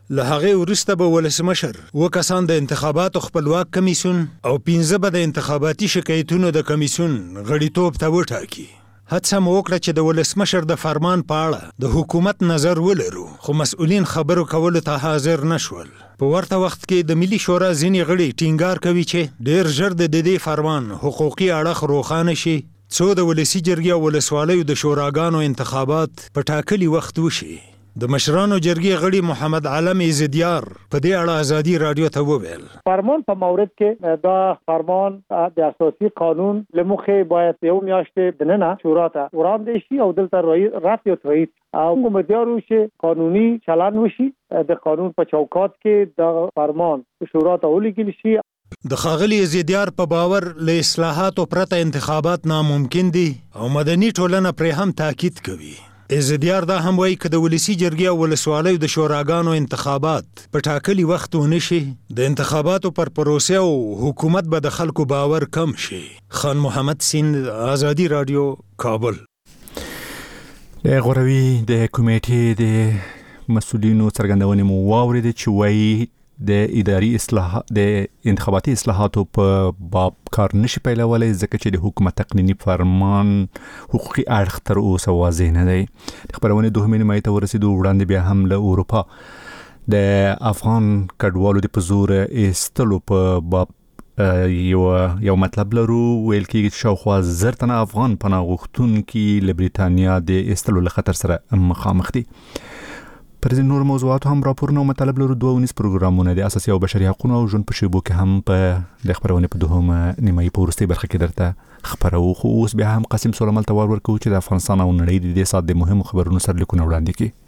له هغه وروسته به ولسمشر و کسان د انتخاباتو خپلواک کمیسیون او پنځه به د انتخاباتي شکایتونو د کمیسیون غړیتوب ته وټاکي. هڅه مو وکړه چې د ولسمشر د فرمان په اړه د حکومت نظر ولرو، خو مسؤلین خبرو کولو ته حاضر نشول. په ورته وخت کې د ملي شورا ځینې غړي ټینګار کوي چې ډیر ژر د دې فرمان حقوقي اړخ روښانه شي څو د ولسی جرګې او ولسوالیو د شوراګانو انتخابات په ټاکلي وخت وشي. د مشرانو جرګې غړي محمد عالم عزیدیار په دې اړه ازادي رادیو ته وویل فرمان په مورد کې دا فرمان د اساسي قانون لمخه باید یو میاشت دننه شورا ته وړاندې شي او دلته رات یو تویت او کومدارو چې قانوني چلن وشي د قانون په چوکاټ کې د فرمان شورا ته ولیکل شي. د ښاغلي عزیدیار په باور له اصلاحاتو پرته انتخابات ناممکن دي او مدني ټولنه پرې هم تاکید کوي. عزیدیار دا هم وایي که د ولسی جرګې او ولسوالیو د شوراګانو انتخابات په ټاکلي وخت ونه شي د انتخاباتو پر پروسه او حکومت به د خلکو باور کم شي. خان محمد سیند، آزادی رادیو، کابل. د غوروي د کمیټې د مسؤلینو څرګندونې مو واورېدې چې وایي د اداري اصلاحات د انتخاباتي اصلاحاتو په باب کار نشي پیلولای ځکه چې د حکومت تقنینی فرمان حقوقي اړخ تر اوسه واضح نه دی. د خبرونه دوهمې نیمایي ته ورسېدو وړاندې بیا هم له اروپا د افغان کډوالو د پزور ایستلو په باب یو یو مطلب لرو. ویل کېږي چې شاوخوا زر تنه افغان پناه غوښتونکي له بریتانیا د ایستلو له خطر سره مخامخ دي. پر دې نور موضوعاتو هم راپورونه او مطالب لرو. دوه ونیز پروګرامونه د اساسي او بشري حقوقو او ژوند په شیبو کې هم په د خبرونه په دوهمه نیمایي په وروستۍ برخه کې درته خبرو. خو اوس بیا هم قاسم سلیمان ته ور ورکو چې د افغانستان او نړۍ د دې سات د مهمو خبرونو سرلیکونه وړاندې کړي.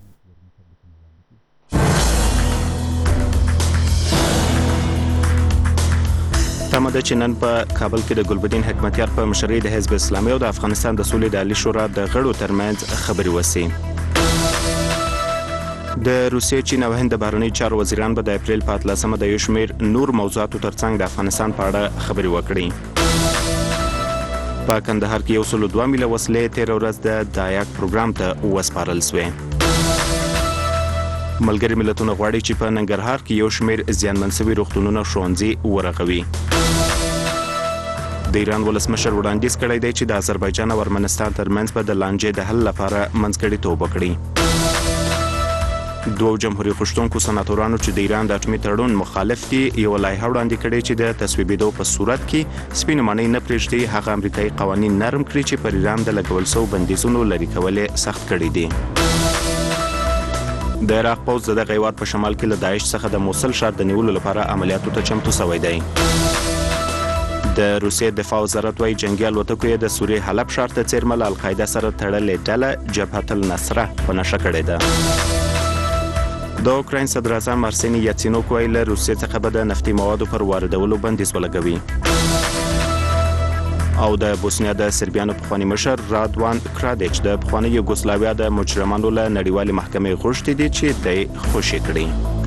تمه ده چې نن په کابل کې د ګلبدین حکمتیار په مشرۍ د حزب اسلامي او د افغانستان د سولې د عالی شورا د غړو ترمنځ خبرې وشي. د روسیې، چین او هند بهرنی چارو وزیران به د اپریل په اتلسمه د یو شمېر نور موضوعاتو ترڅنګ د افغانستان په اړه خبرې وکړي. په کندهار کې یو سل دوه میله وسلې تیر ورځ د دایاک پروګرام ته وسپارل شوې. ملګری ملتونه غواړي چې په ننګرهار کې یو شمېر زیانمن شوي روغتونونه ښوونځي ورغوي. د ایران ولسمشر وړاندیز کړی دی چې د آذربایجان او ارمنستان ترمنځ به د لانجې د حل لپاره منځګړیتوب وکړي. دوه جمهوریت خوښونکو سناتورانو چې د ایران د اټومي تړون مخالف دي یو لایحه وړاندې کړې چې د تصویبېدو په صورت کې سپینې ماڼۍ نه پرېږدي هغه امریکایي قوانین نرم کړي چې پر ایران د لګول شوو بندیزونو لرې کول سخت کړي دي. د عراق پوځ د دغه هیواد په شمال کې له داعش څخه د موصل ښار د نیولو لپاره عملیاتو ته چمتو شوی دی. د روسیې دفاع وزارت وايي جنگي الوتکو یې د سوریې حلب ښار ته څیرمه له القاعده سره تړلې ډله جبهة النصره په نښه کړې ده. د اوکراین صدر اعظم ارسني یاتسینوک وایي له روسیې څخه به د نفتي موادو پر واردولو بندیز ولګوي. او د بوسنیا د سربیانو پخوانی مشر رادوان کرادیچ د پخوانی یوګوسلاویا د مجرمانو له نړیوالې محکمې غوښتي دي چې د خوشي کړي.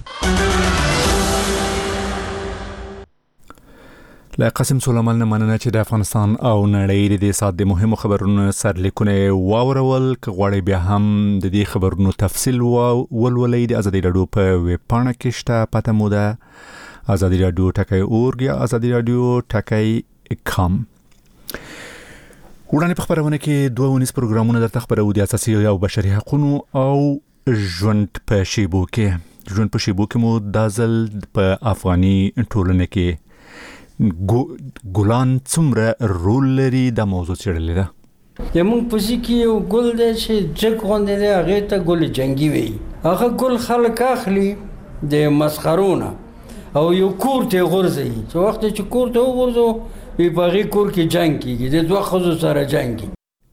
له قاسم سلیمان نه مننه چې د افغانستان او نړۍ د دې سات د مهمو خبرونو سرلیکونه واورول. که غواړئ بیا هم د دې خبرونو تفصیل ولولئ د ازادي راډیو په ویب پاڼه کې شته. پته مو ده ازادي راډیو ټکی اورګ یا ازادي راډیو ټکی کام. وړاندې په خبرونه کې دوه ونیز پروګرامونه درته خبرو د اساسي او بشري حقوقو او ژوند په شیبو کې. ژوند په شیبو کې مو د ځل په افغاني ټولنه کې ګلان څومره رول لري دا موضوع چړلې ده. زموږ په ځکه یو ګل دی چې جګ غوندې دی هغې ته ګل جنګي وي. هغه ګل خلک اخلي د مسخرونه او یو کور ته غورځوي چې وخت چې کور ته وغورځو وي په هغې کور کې جنګ کېږي د دوه ښځو سره جنګ کېږي.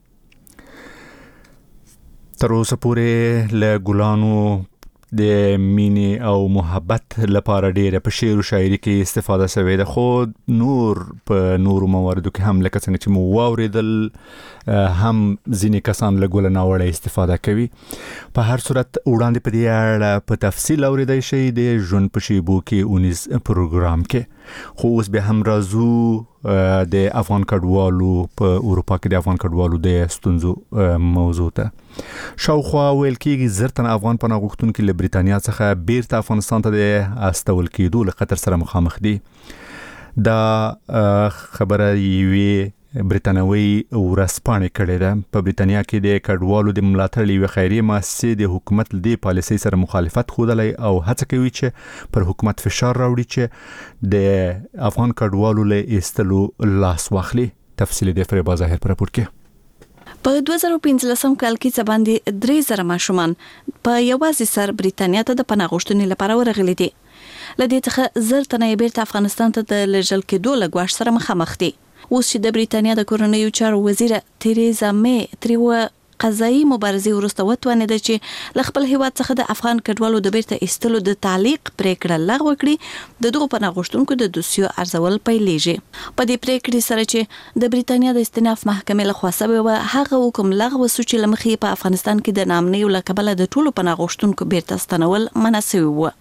تر اوسه پورې له ګلانو د مینې او محبت لپاره ډېره په شعر او شاعري کې استفاده شوې ده. خو نور په نورو مواردو کې هم لکه څنګه چې مو واورېدل هم ځینې کسان له ګله ناوړه استفاده کوي. په هر صورت وړاندې په دې اړه په تفصیل اورېدای شئ د ژوند په شیبو کې اونیز پروګرام کې. خو اوس بیا هم راځو د افغان کډوالو په اروپا کې د افغان کډوالو د ستونزو موضوع ته شاوخوا ویل کېږي زرتن افغان پناه غوښتونکي له بریتانیا څخه بیرته افغانستان ته د استول کېدو له خطر سره مخامخ دي. دا خبره یوې برتانوي ورسپانې کړې ده. په بریتانیا کې د کډوالو د ملاتړ لوي خیریه مؤسسې د حکومت د پالیسۍ سره مخالفت خوده او هڅه کوي چې پر حکومت فشار راوړي چې د افغان کډوالو له ایستلو لاس واخلي. تفصیل د فریبا ظاهر پر راپور کې. په دوه زره پنځلسم کال کې څباندې درې زره ماشومان په یوازې سر بریتانیا ته د پناه غوښتنې لپاره ورغلي دي. لدې څخه زر تنه بیرته افغانستان ته د لېږل کېدو له ګواښ سره مخامخ دي. اوس چې د بریتانیا د کورنیو چارو وزیر تریزا مې تریو قضایي مبارزې وروسته وتوانېده چې له خپل هیواد څخه د افغان کډوالو د بیرته ایستلو د تعلیق پریکړه لغوه کړي، د دغو پناه غوښتونکو د دوسیو ارزول پیلېږي. په دې پریکړې سره چې د بریتانیا د استئناف محکمې لخوا سوی و، هغه حکم لغوه شو چې له مخې په افغانستان کې د ناامنۍ له کبله د ټولو پناه غوښتونکو بیرته ستنول منع شوي و.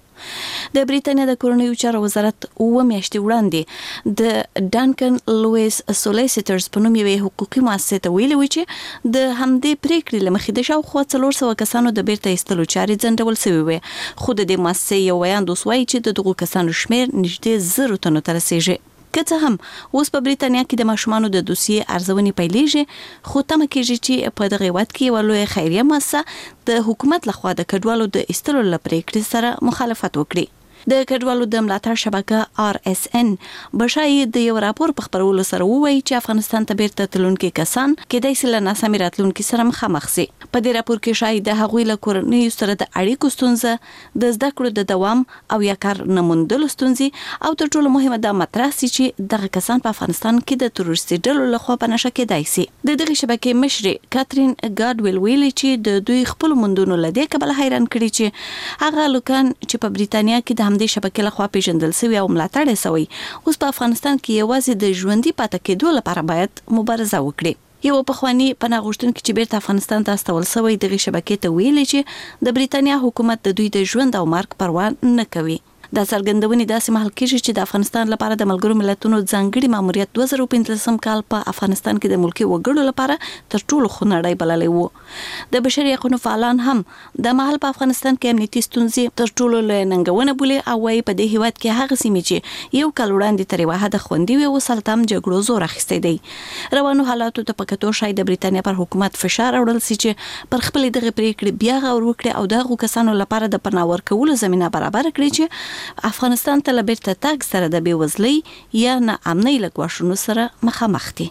د بریتانیا د کورنیو چارو وزارت اوه میاشتې وړاندې د ډانکن لویس سولیسیټرز په نوم یوې حقوقي مؤسسې ته ویلي و چې د همدې پریکړې له مخې د شاوخوا څلور سوه کسانو د بیرته ایستلو چارې ځنډول شوې وې، خو د دې مؤسسې یو ویاند اوس وایي چې د دغو کسانو شمېر نږدې زرو تنو ته رسیږي. که څه هم اوس په بریتانیا کې د ماشومانو د دوسیې ارزونې پیلېږي، خو تمه کېږي چې په دغه هیواد کې یوه لویه خیریه مؤسسه د حکومت لخوا د کډوالو د ایستلو له پریکړې سره مخالفت وکړي. د کډوالو د ملاتړ شبکه آر اس ان بشای د یو راپور په خبرولو سره وایي چې افغانستان ته بیرته تلونکي کسان کېدای شي له ناسمې راتلونکي سره مخامخ شي. په دې راپور کې شای د هغوی له کورنیو سره د اړیکو ستونزه، د زده کړو د دوام او یا کار نه موندلو ستونزې او تر ټولو مهمه دا مطرح شي چې دغه کسان په افغانستان کې د تروریستي ډلو لخوا په نشه کېدای شي. د دغه شبکې مشرې کاترین ګاډویل ویلي چې د دوی خپل موندونو له دې کبله حیران کړي چې هغه لوکان چې په بریتانیا کې د همدې شبکې لخوا پیژندل شوی او ملاتړ یې شوی اوس په افغانستان کې یوازې د ژوندي پاتې کېدو لپاره باید مبارزه وکړي. یو پخوانی پناه غوښتونکی چې بیرته افغانستان ته استول شوی دغه شبکې ته ویلي چې د بریتانیا حکومت د دوی د ژوند او مرګ پروا نه کوي. دا څرګندونې داسې محل کېږي چې د افغانستان لپاره د ملګرو ملتونو ځانګړي ماموریت دوه زره پنځلسم کال په افغانستان کې د ملکي وګړو لپاره تر ټولو خونړی بللی و. د بشري حقوقو فعالان هم د مهال په افغانستان کې امنیتي ستونزې تر ټولو لویه ننګونه بولي او وايي په دې هیواد کې هغه سیمې چې یو کال وړاندې تر یوه حده خوندي وي اوس هلته هم جګړو زور اخیستی دی. روانو حالاتو ته په کتو ښایي د بریتانیا پر حکومت فشار راوړل شي چې پر خپلې دغې پریکړې بیا غور وکړي او د هغو کسانو لپاره د پناه ورکولو زمینه برابره کړي چې افغانستان ته له بیرته تګ سره د بېوزلۍ یا ناامنۍ له ګواښونو سره مخامخ دي.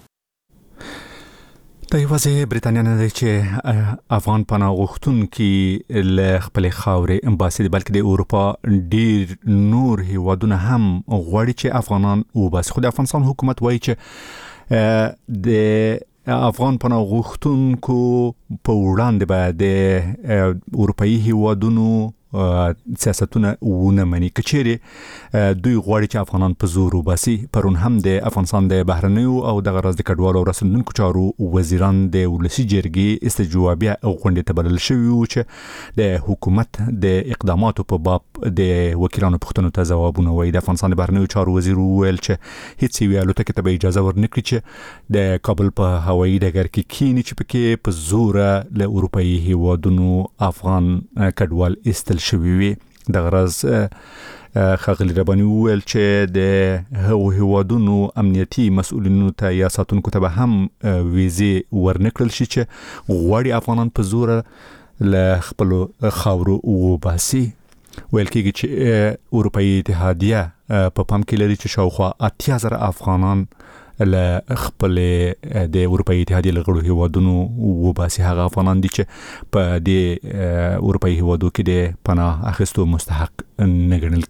د یوازې بریتانیا نه دی چې افغان پناه غوښتونکي له خپلې خاورې باسي دي، بلکې د اروپا ډېر نور هیوادونه هم غواړي چې افغانان وباسي. خو د افغانستان حکومت وایي چې د افغان پناه غوښتونکو په وړاندې به د اروپایي هیوادونو سیاستونه ونه مني. کچېرې دوی غواړي چې افغانان په زور وباسي. پرون هم د افغانستان د بهرنیو او دغه راز د کډوالو او رسندونکو چارو وزیران د ولسي جرګې استجوابیه غونډې ته بلل شوي وو چې د حکومت د اقداماتو په باب د وکیلانو پوښتنو ته ځوابونه وایي. د افغانستان د بهرنیو چارو وزیر وویل چې هیڅ یوې الوتکې ته به اجازه ورنکړي چې د کابل په هوایي ډګر کې کینی چې پکې په زوره له اروپایي هیوادونو افغان کډوال ایستل شوي وي. د غرض ښاغلي رباني وویل چې د هغو هیوادونو امنیتي مسؤلینو ته یا ساتونکو ته به هم ویزې ورنکړل شي چې غواړي افغانان په زوره له خپلو خاورو وباسي. ویل کېږي چې اروپایي اتحادیه په پام کې لري چې شاوخوا اتیا زره افغانان له خپلې د اروپایي اتحادیې له غړو هیوادونو وباسي. هغه افغانان دي چې په دې اروپایي هیوادو کې د پناه اخیستو مستحق نه ګڼل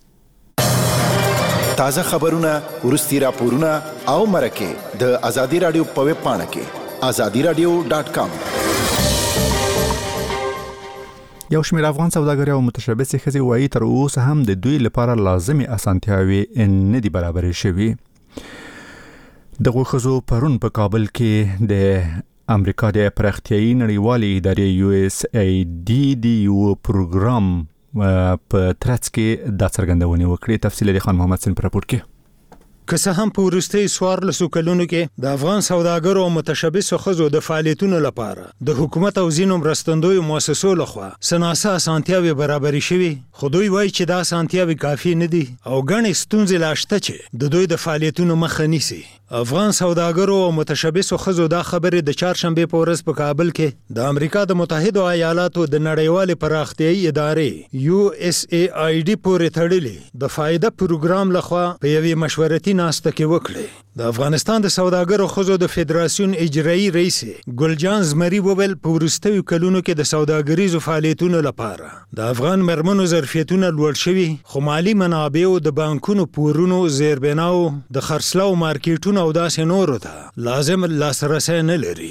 کېږي. تازه خبرونه، وروستي راپورونه او مرکې د ازادي رادیو په ویب پاڼه کې ازادي رادیو ډاټ کام. یو شمېر افغان سوداګر او متشبث ښځې وایي تر اوسه هم د دوی لپاره لازمي اسانتیاوې نه دي برابرې شوي. دغه ښځو پرون په کابل کې د امریکا د پراختیایي نړیوالې ادارې یو اس ای ډي د یو پروګرام په ترڅ کې د څرګندونې وکړې. تفصیل د خان محمد سن په راپور کې. که څه هم په وروستیو څوارلسو کلونو کې د افغان سوداګرو او متشبثو ښځو د فعالیتونو لپاره د حکومت او ځینو مرستندویو مؤسسو لخوا څه ناڅه اسانتیاوې برابرې شوي، خو دوی وایي چې دا اسانتیاوې کافي نه دي او ګڼې ستونزې لا شته چې د دوی د فعالیتونو مخه نیسي. افغان سوداګرو او متشبثو ښځو دا خبرې د چهارشنبې په ورځ په کابل کې د امریکا د متحدو ایالاتو د نړیوالې پراختیایي ادارې یو اس ای آی ډي پورې تړلې د فایده پروګرام لخوا په یوې مشورتي ناسته کې وکړې. د افغانستان د سوداګرو ښځو د فدراسیون اجرایي رئیس ګلجان زمري وویل په وروستیو کلونو کې د سوداګریزو فعالیتونو لپاره د افغان مرمنو ظرفیتونه لوړ شوي، خو مالي منابعو د بانکونو پورونو زیربناو د خرڅلاو مارکیټونو او داسې نورو ته لازم لاسرسی نه لري.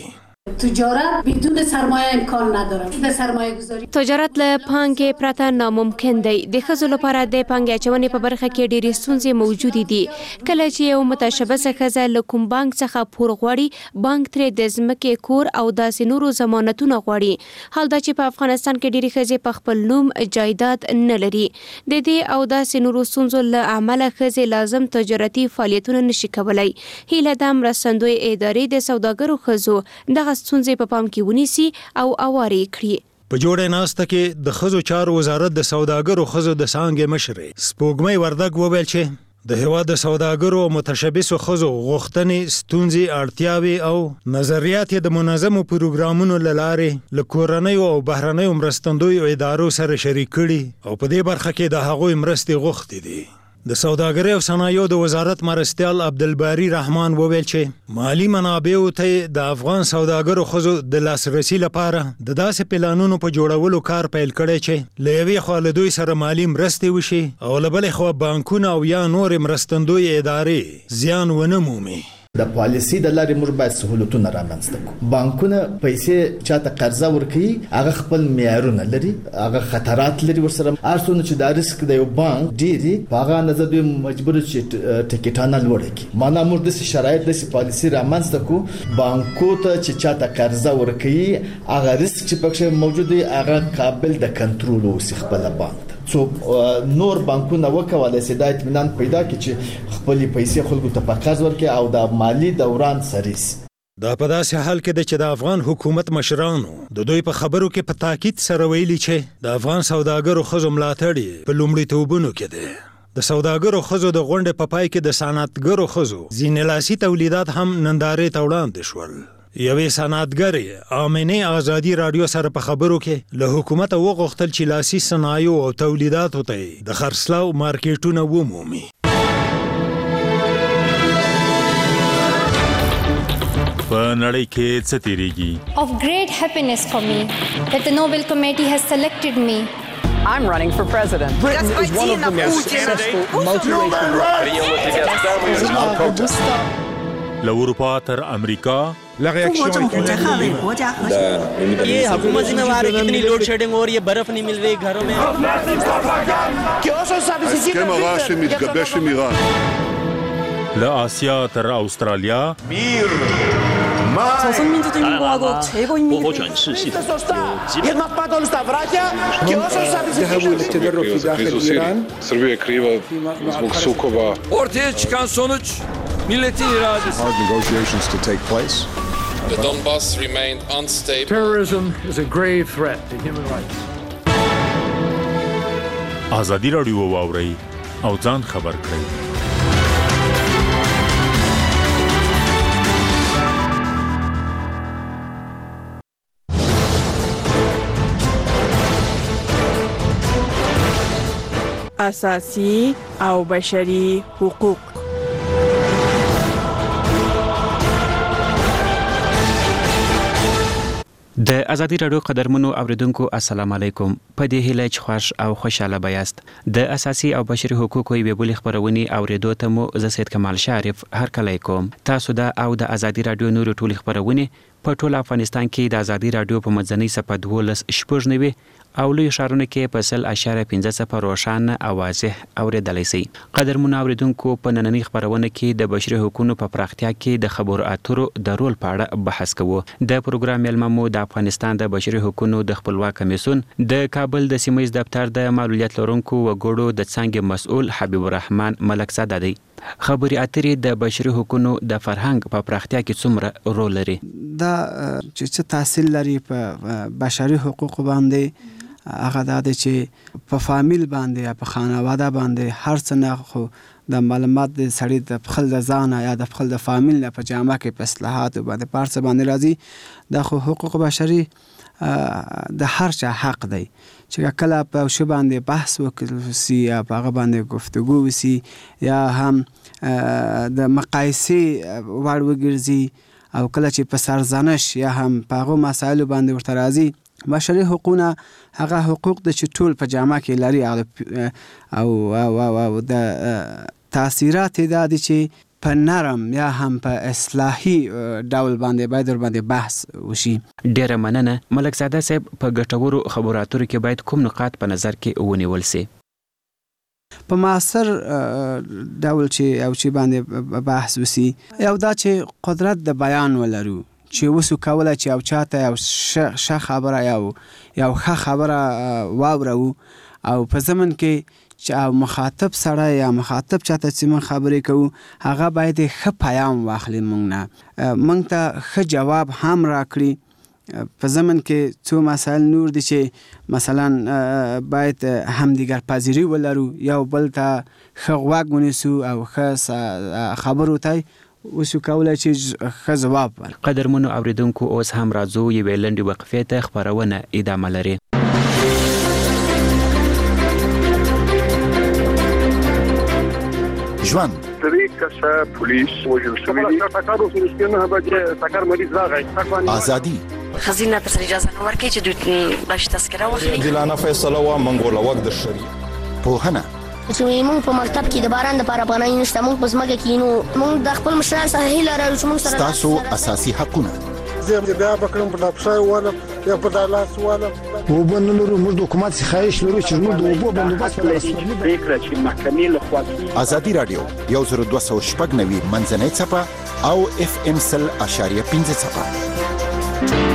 تجارت بدون سرمایه امکان نداره. د سرمایه گذاری تجارت له پانګې پرته ناممکن دی. د ښځو لپاره د پانګې اچونې په برخه کې ډېرې ستونزې موجودې دي. کله چې یو متشبثه ښځه له کوم بانک څخه پور غواړي، بانک ترې د ځمکې، کور او داسې نورو ضمانتونه غواړي. حال دا چې په افغانستان کې ډېرې ښځې په خپل نوم جایداد نه لري. د دې او داسې نورو ستونزو له امله ښځې لازم تجارتي فعالیتونه نشي کولای. هیله ده مرستندوی ادارې د سوداګرو ښځو دغه ستونزې په پام کې ونیسي او اوارې کړي. په جوړه ناسته کې د ښځو چارو وزارت د سوداګرو ښځو د څانګې مشرې سپوږمۍ وردګ وویل چې د هېواد د سوداګرو او متشبثو ښځو غوښتنې، ستونزې، اړتیاوې او نظریات د منظمو پروګرامونو له لارې له کورنیو او بهرنیو مرستندویو ادارو سره شریک کړي او په دې برخه کې د هغوی مرستې غوښتې دي. د سوداګرۍ او صنایعو د وزارت مرستیال عبدالباری رحمان وویل چې مالی منابعو ته د افغان سوداګرو ښځو د لاسرسي لپاره د داسې پلانونو په جوړولو کار پیل کړی چې له یوې خوا له دوی سره مالي مرستې وشي او له بلې خوا بانکونه او یا نورې مرستندوی ادارې زیان ونه مومي. د پالیسي د لارې موږ باید سهولتونه رامنځته کړو. بانکونه پیسې چاته قرضه ورکوي، هغه خپل معیارونه لري، هغه خطرات لري ورسره. هر څونه چې د ریسک د یو بانک ډېری په هغه اندازه دوی مجبور چې ټیکټانه لوړه کړي. معنا موږ داسې شرایط داسې پالیسي رامنځته کړو بانکو ته چې چاته قرضه ورکوي هغه ریسک چې پکې موجود دی هغه قابل د کنټرول اوسي خپل بانک. څو نور بانکونه وکولای شي د اطمینان پیدا کړي چې خپل پیسې خلکو ته په قرض ورکړي او د مالی دوران سریس. دا په داسې حال کې د چې د افغان حکومت مشرانو د دوی په خبرو کې په تاکید سره ویلي چې د افغان سوداګرو ښځو ملاتړ په لومړیتوبونو کې دی. د سوداګرو ښځو د غونډې په پای کې د صنعتګرو ښځو ځینې لاسي تولیدات هم نندارې ته وړاندې شول. یوې صنعتګرې آمنې ازادي رادیو سره په خبرو کې له حکومته وغوښتل چې لاسي صنایعو او تولیداتو ته د خرڅلاو مارکیټونه ومومي. په نړۍ کې څه تیریږي؟ Of great happiness for me that the Nobel Committee has selected me. I'm running for president. Britain is one of the most successful multiracial له اروپا تر امریکا ये हुकूमत जिम्मेवार है, कितनी load shedding हो रही है, बर्फ नहीं मिल रही घरों में. הסכם הרע שמתגבש עם איראן. לאסיה תר אוסטרליה. 조선민주주의인공화국 최고인민이 Srbija je kriva zbog sukoba. Ortaya çıkan sonuç milletin iradesi. Hard negotiations to take place. The Donbass remained unstable. Terrorism is a grave threat to human rights. آزادی رادیو واوري او ځان خبر کړئ. اساسي او بشري حقوق. د ازادي رادیو قدرمنو اوریدونکو السلام علیکم. په دې هیله چې خوش او خوشاله بیاست. د اساسي او بشري حقوقو یوې بلې خبرونې اوریدو ته مو زه سید کمال شریف هرکلی کوم. تاسو د او د ازادي رادیو نور ټولې خبرونه په ټول افغانستان کې د ازادي رادیو په مدني صفحه دولس شپږ نوي او لوی ښارونو کې په سل اشاره پنځه صفر روښانه او واضح اوریدلای شئ. قدرمنو اوریدونکو په نننۍ خبرونه کې د بشري حقوقو په پراختیا کې د خبرو اترو د رول په اړه بحث کوو. د پروګرام ملممو د افغانستان د بشري حقوقو د خپلواک کمیسیون د کابل د سیمې دفتر د معلولیت لرونکو وګړو د څنګه مسؤل حبیب الرحمن ملک زاده دی. خبري اترې د بشري حقوقو د فرهنګ په پراختیا کې څومره رول لري؟ دا چې څه تاثیر لري په بشري حقوقو باندې هغه دا دی چې په فامیل باندې یا په خانواده باندې هر څه نه خو د معلومات د سړي د خپل د ځان یا د خپل د فامیل نه په جامه کې په اصلاحات باندې پارڅ باندې راځي. دا خو حقوق بشري د هر چا حق دی چې کله په شی باندې بحث وکړي یا په هغه باندې گفتگو وسی یا هم د مقایسې وړ وګرځي او کله چې په سرزنش یا هم په هغه مسایل باندې ورته راځي. بشري حقوقونه هغه حقوق د چې ټول په جامه کې لري او او او د تاثیرات د چې په نرم یا هم په اصلاحي ډول باندې باید ور باندې بحث وشي. ډیره مننه ملک زاده صاحب. په ګټورو خبرو اترو کې باید کوم نقاط په نظر کې ونیول سي؟ په معاصر ډول چې او چې باندې بحث وسی یو دا چې قدرت د بیان ولرو چې وسو کوله چې او چاته یو ښه خبره یو یو ښه خبره واورو او په زمن کې چې مخاطب سره یا مخاطب چاته چې من خبرې کوو هغه باید ښه پیام واخلي مونږ نه مونږ ته ښه جواب هم راکړي. په زمن کې څو مسائل نور دي چې مثلا باید همدیگر پذیری ولرو یو بل ته ښه غوږ ونیسو او ښه خبرو ته وسو کولای چې ښه ځواب ورکړي. قدرمنو اوریدونکو اوس هم راځو یوې لنډې وقفې ته خپرونه ادامه لري. ژوند درې کسه پولیس وژل شوي دي. ټکر وشو چې نه بچي ټکر مریض راغی. ازادي خزینه تر اجازه نه ورکړي چې دوی باش تذکره واخلي. عادلانه فیصله وا منګول وخت د شری پوهنه چې موږ په مکتب کې د باران د لپاره باندې نشته موږ په ځمکه کې نو موږ د خپل مشران سره هیله لرو چې موږ سره تاسو اساسي حقونه زه بیا بکرم په ډاپشای والا یا په دالاس والا وبنلو موږ د حکومت خواهش لرو چې موږ د وبو بندوبست په فکر چې محکمې له خوا ازادي رادیو یو زر دوه سوه شپږ نوي منځنۍ څپه او اف ام سل اشاریه پنځه څپه.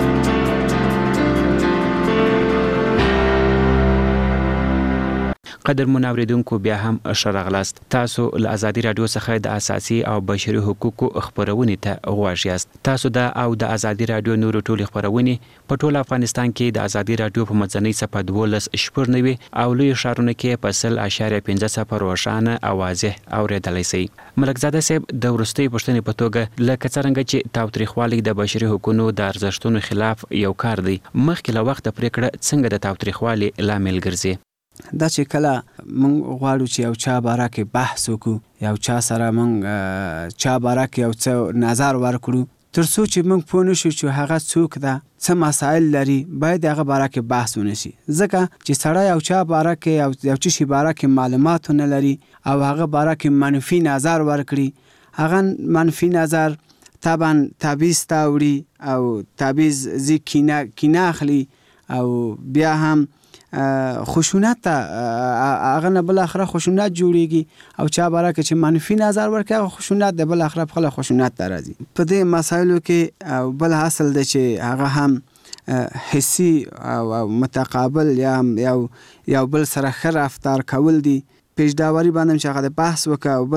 قدر منوریدونکو بیا هم شرغلاست. تاسو له ازادي رادیو څخه د اساسي او بشري حقوقو خبرونه ته غواړئ یاست. تاسو دا او د ازادي رادیو نورو ټولې خبرونه په ټول افغانستان کې د ازادي رادیو په مدني صفحه دولس شپږ او لوی ښارونو کې په سل اشاریه پنځه صفر روښانه او واضح اوریدلای شئ. ملک زاده صاحب د ورستۍ پښتنې په توګه لکه څنګه چې تاوتریخوالي د بشري حقوقو د ارزښتونو خلاف یو کار دی مخکې له وخت پریکړه څنګه د تاوتریخوالي لامل ګرځي؟ دا چې کله مونږ غواړو چې یو چا باره کې بحث وکړو یو چا سره مونږ چا باره کې یو څه نظر ورکړو تر څو چې مونږ پوه نشو چې هغه څوک ده څه مسایل لري باید هغه باره کې بحث ونشي. ځکه چې سړی یو چا باره کې یو څه شي باره کې معلومات نه لري او هغه باره کې منفي نظر ورکړي هغه منفي نظر طبعا تبعیض ته وړي او تبعیض زی کینه کینه اخلي او بیا هم خشونت هغه نه بل اخره خشونت جوړیږي او چا باره کې چې منفي نظر ورکړي خشونت د بل اخره په خله خشونت راځي. په دې مسایلو کې بل حاصل دی چې هغه هم حسي او متقابل یا یو یو بل سره ښه رفتار کول دي. پیشداوري باندې چې هغه بحث وکړي او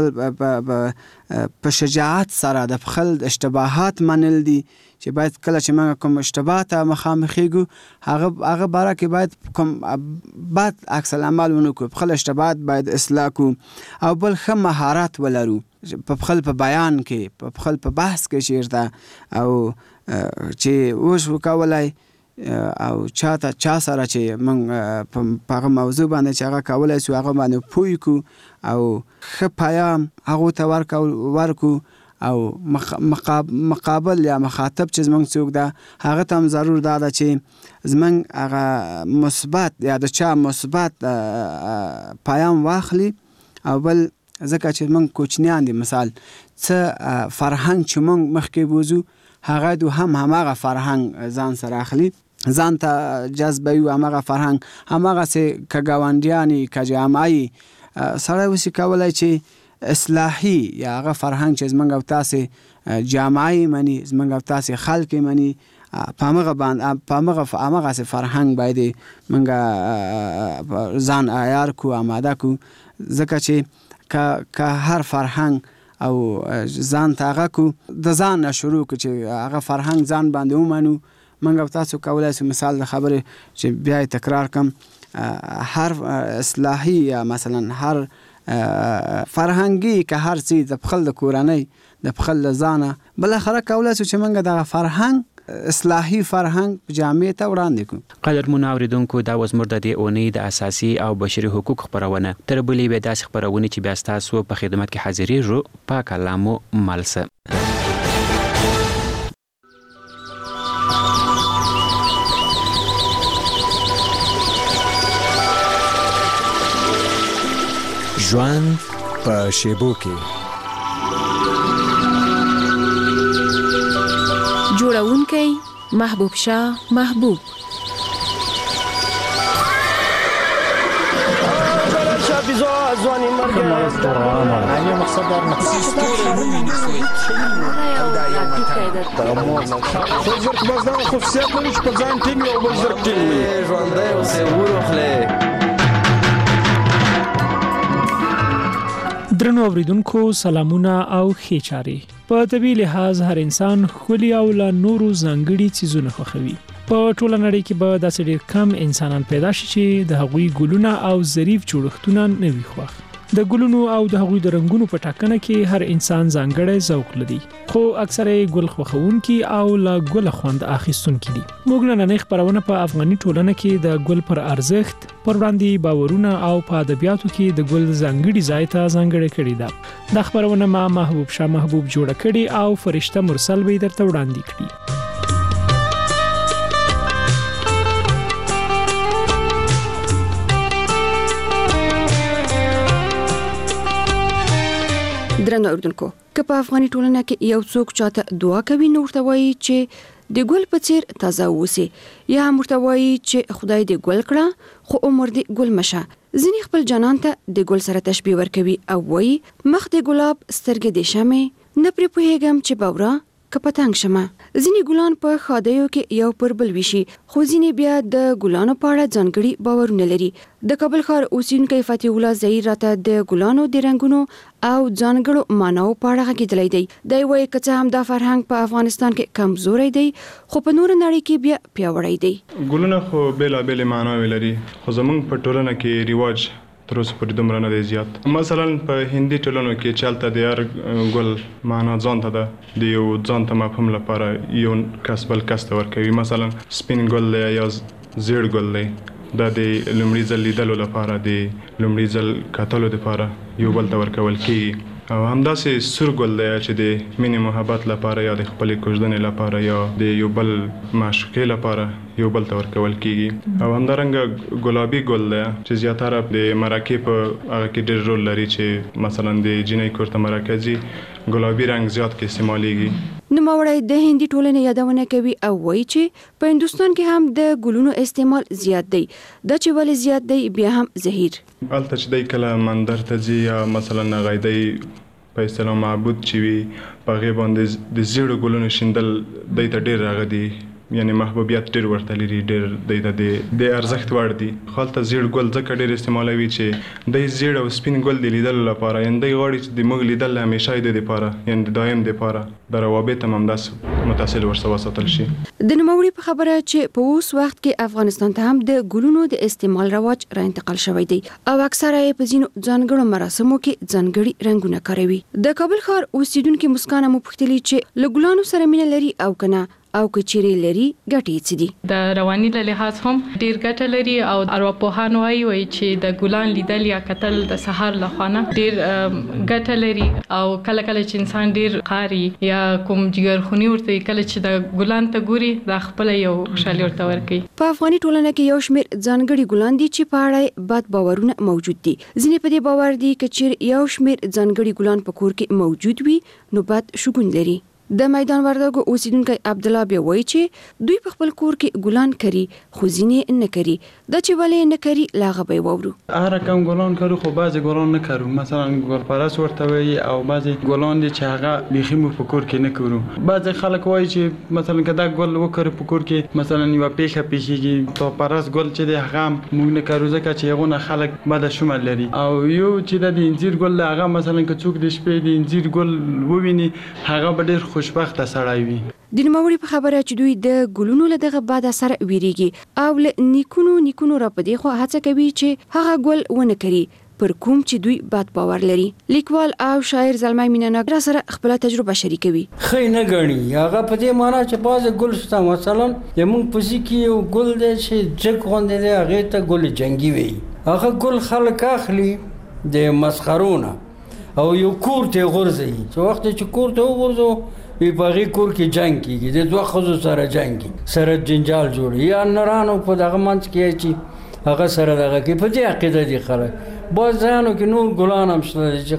بل په شجاعت سره د خپل اشتباهات منل دي چې باید کله چې موږ کوم اشتباه ته مخامخېږو هغه هغه باره کې باید کوم بد عکس العمل ونه کړو خپل اشتباهات باید اصلاح کړو او بل ښه مهارت ولرو په خپل په بیان کې په خپل په بحث کې چیرته او چې اوس وکولای او چاته چا سره چې موږ په هغه موضوع باندې چې هغه کولای شو هغه باندې پوه کړو او ښه پیام هغه ته ورکړو او مقابل یا مخاطب چې زمونږ څوک ده هغه ته هم ضرور دا ده چې زمونږ هغه مثبت یا د چا مثبت پیام واخلي او بل ځکه چې موږ کوچنیان دي مثال څه فرهنګ چې موږ مخکې بوزو هغه دو هم هماغه فرهنګ ځان سره اخلي ځان ته جذبوي هماغه فرهنګ هماغه سه که ګاونډیانې که جامعي سړی وسي کولای چې اصلاحي یا هغه فرهنګ چې زمونږ او تاسې جامعي مني زمونږ او تاسې خلک مني په همغه باندې په همغه همغه فرهنګ باید موږ ځان عیار کړو آماده کړو ځکه چې که هر فرهنګ او ځان ته هغه کو د ځان نه شروع کو چې هغه فرهنګ ځان باندې ومنو. موږ او تاسو کولای شو مثال د خبرې چې بیا تکرار کم، هر اصلاحي یا مثلا هر فرهنګي که هر څه د خپل د کورنۍ د خپل ځانه بل اخره کولای شو چې موږ د فرهنګ اصلاحي فرهنګ جامع ته وړاندې کوو. قدرمن اوریدونکو، دا و زموږ د دې اونۍ د اساسي او بشري حقوق خبرونه. تر بلې به داسې خبرونه چې بیا ستاسو په خدمت کې حاضرېږو. پاک الله مو ملسه. ژوند په شیبو کې. جوړونکی محبوب شاه محبوب. درنو اوریدونکو، سلامونه او ښې چارې. په طبي لحاظ هر انسان ښکلي او له نورو ځانګړي څیزونه خوښوي. په ټوله نړۍ کې به داسې ډېر کم انسانان پیدا شي چې د هغوی ګلونه او ظریف جوړښتونه نه وي خوښ. د ګلونو او د هغوی د رنګونو په ټاکنه کې هر انسان ځانګړی ذوق لري، خو اکثره ګل خوښونکي او له ګل خوند اخیستونکي دي. موږ نننۍ خبرونه په افغاني ټولنه کې د ګل پر ارزښت، پر وړاندې باورونه او په ادبیاتو کې د ګل ځانګړي ځای ته ځانګړې کړې ده. دا خبرونه ما محبوب شاه محبوب جوړه کړې او فرشته مرسل به درته وړاندې کړي. درنو اوریدونکو، که په افغاني ټولنه کې یو څوک چاته دعا کوي نو ورته وایي چې د ګل په څیر تازه اوسې، یا هم ورته وایي چې خدای دې ګل کړه خو عمر دې ګل مشه. ځینې خپل جانان ته د ګل سره تشبیه ورکوي او وایي مخ دې ګلاب سترګې دې شمې، نه پرې پوهېږم چې باورا که پتنګ شمه. ځینې ګلان په خادیو کې یو پر بل ویشي، خو ځینې بیا د ګلانو په اړه ځانګړي باورونه لري. د کابل ښار اوسیدونکی فتح الله ظهیر راته د ګلانو د رنګونو او ځانګړو معناو په اړه غږېدلی دی. دی وایي که څه هم دا فرهنګ په افغانستان کې کمزوری دی، خو په نوره نړۍ کې بیا پیاوړی دی. ګلونه خو بېلابېلې معناوې لري، خو زموږ په ټولنه کې رواج تر اوسه پورې دومره نه دی زیات. مثلا په هندي ټولنو کې چې هلته د هر ګل معنا ځان ته ده، د یو ځان ته مفهوم لپاره یو کس بل کس ته ورکوي. مثلا سپین ګل دی یا زیړ ګل دی، دا د لومړي ځل لیدلو لپاره، د لومړي ځل کتلو لپاره یو بل ته ورکول کېږي. او همداسې سور ګل دی چې د مینې محبت لپاره یا د خپلې کوژدنې لپاره یا د یو بل معشوقې لپاره یو بل ته ورکول کېږي. او همدارنګه ګلابي ګل دی چې زیاتره د مرکې په هغه کې ډېر رول لري، چې مثلا د جینۍ کور ته مرکه ځي ګلابي رنګ زیات کې استعمالیږي. نوموړی د هندي ټولنې یادونه کوي او وایي چې په هندوستان کې هم د ګلونو استعمال زیات دی. دا چې ولې زیات دی بیا هم ظهیر هلته چې دی کله مندر ته ځي یا مثلا هغه دی په اصطلاح معبود چې وي، په هغې باندې د زیړو ګلونو شیندل دی ته ډېر هغه دی، یعنی محبوبیت ډېر ورته لري، ډېر دی ته د ارزښت وړ دي. خو هلته زیړ ګل ځکه ډېر استعمالوي چې دی زیړ او سپین ګل د لیدلو لپاره، یعنی دی غواړي چې د موږ لیدل همیشه د دپاره، یعنی د دایم دپاره د روابط هم همداسې متصل ورسره وساتل شي. د نوموړي په خبره چې په اوس وخت کې افغانستان ته هم د ګلونو د استعمال رواج را انتقال شوی دی او اکثره یې په ځینو ځانګړو مراسمو کې ځانګړي رنګونه کاروي. د کابل ښار اوسیدونکي مسکانه مو پوښتلي چې له ګلانو سره مینه لري او که نه، او که چیرې لري ګټې څه دي. د رواني له لحاظ هم ډیر ګټه لري او ارواپوهان وایي وایي چې د ګلان لیدل یا کتل د سهار لخوا نه ډیر ګټه لري. او کله کله چې انسان ډیر قاري یا کوم جګرخونی ورته کله چې د ګلان ته ګوري دا خپل یو خوشالي ورته ورکوي. په افغاني ټولنه کې یو شمېر ځانګړي ګلان دي چې په اړه بد باورونه موجود دي. ځینې په دې باور دي چې یو شمېر ځانګړي ګلان په کور کې موجود وي نو بد شګون لري. د میدان وردګو اوسیدونکو عبد الله بیا وایي چې دوی په خپل کور کې ګلان کری خو ځینې نه کری د چې ولې نه کری لاغه به وورو. هر کم ګلان کړو خو بعضی ګلان نه کړو، مثلا ګل پرس ورته وایي او بعضی ګلان دي چې هغه بیخي مو په کور کې نه کړو. بعضی خلک وایي چې مثلا کدا ګل وکړو په کور کې مثلا یو پیخه پیخیږي تو پرس ګل چې دی هغه موږ نه کړو ځکه چې هغه خلک بد شمال لري. او یو چې د انځیر ګل هغه مثلا که څوک د شپې د انځیر ګل وویني هغه به ډېر خوشبخته سړی وي. د نوموړي په خبره چې دوی د ګلونو له دغه باد اثر ویریږي او له نیکونو نیکونو را پدې خو هڅه کوي چې هغه ګل ونه کړي پر کوم چې دوی باد باور لري. لیکوال او شاعر زلمای مینانګ را سره خپل تجربه شریکوي. خې نه غني هغه په دې معنی چې باز ګل شته مثلا یمون پوزي کې یو ګل دی چې جګ غونډه دی هغه ته ګل جنگي وي. هغه ګل خلک اخلي د مسخرونه او یو کور ته غورځي چې وخت چې کور ته وغورځو وی باغی کور کې جنگ کیږي د دوه خزو سره جنگ سره جنجال جوړي یا نرانو په دغه منځ کې چې هغه سره دغه کې په دې عقیده دي خلک بازانو کې نور ګلان هم شته چې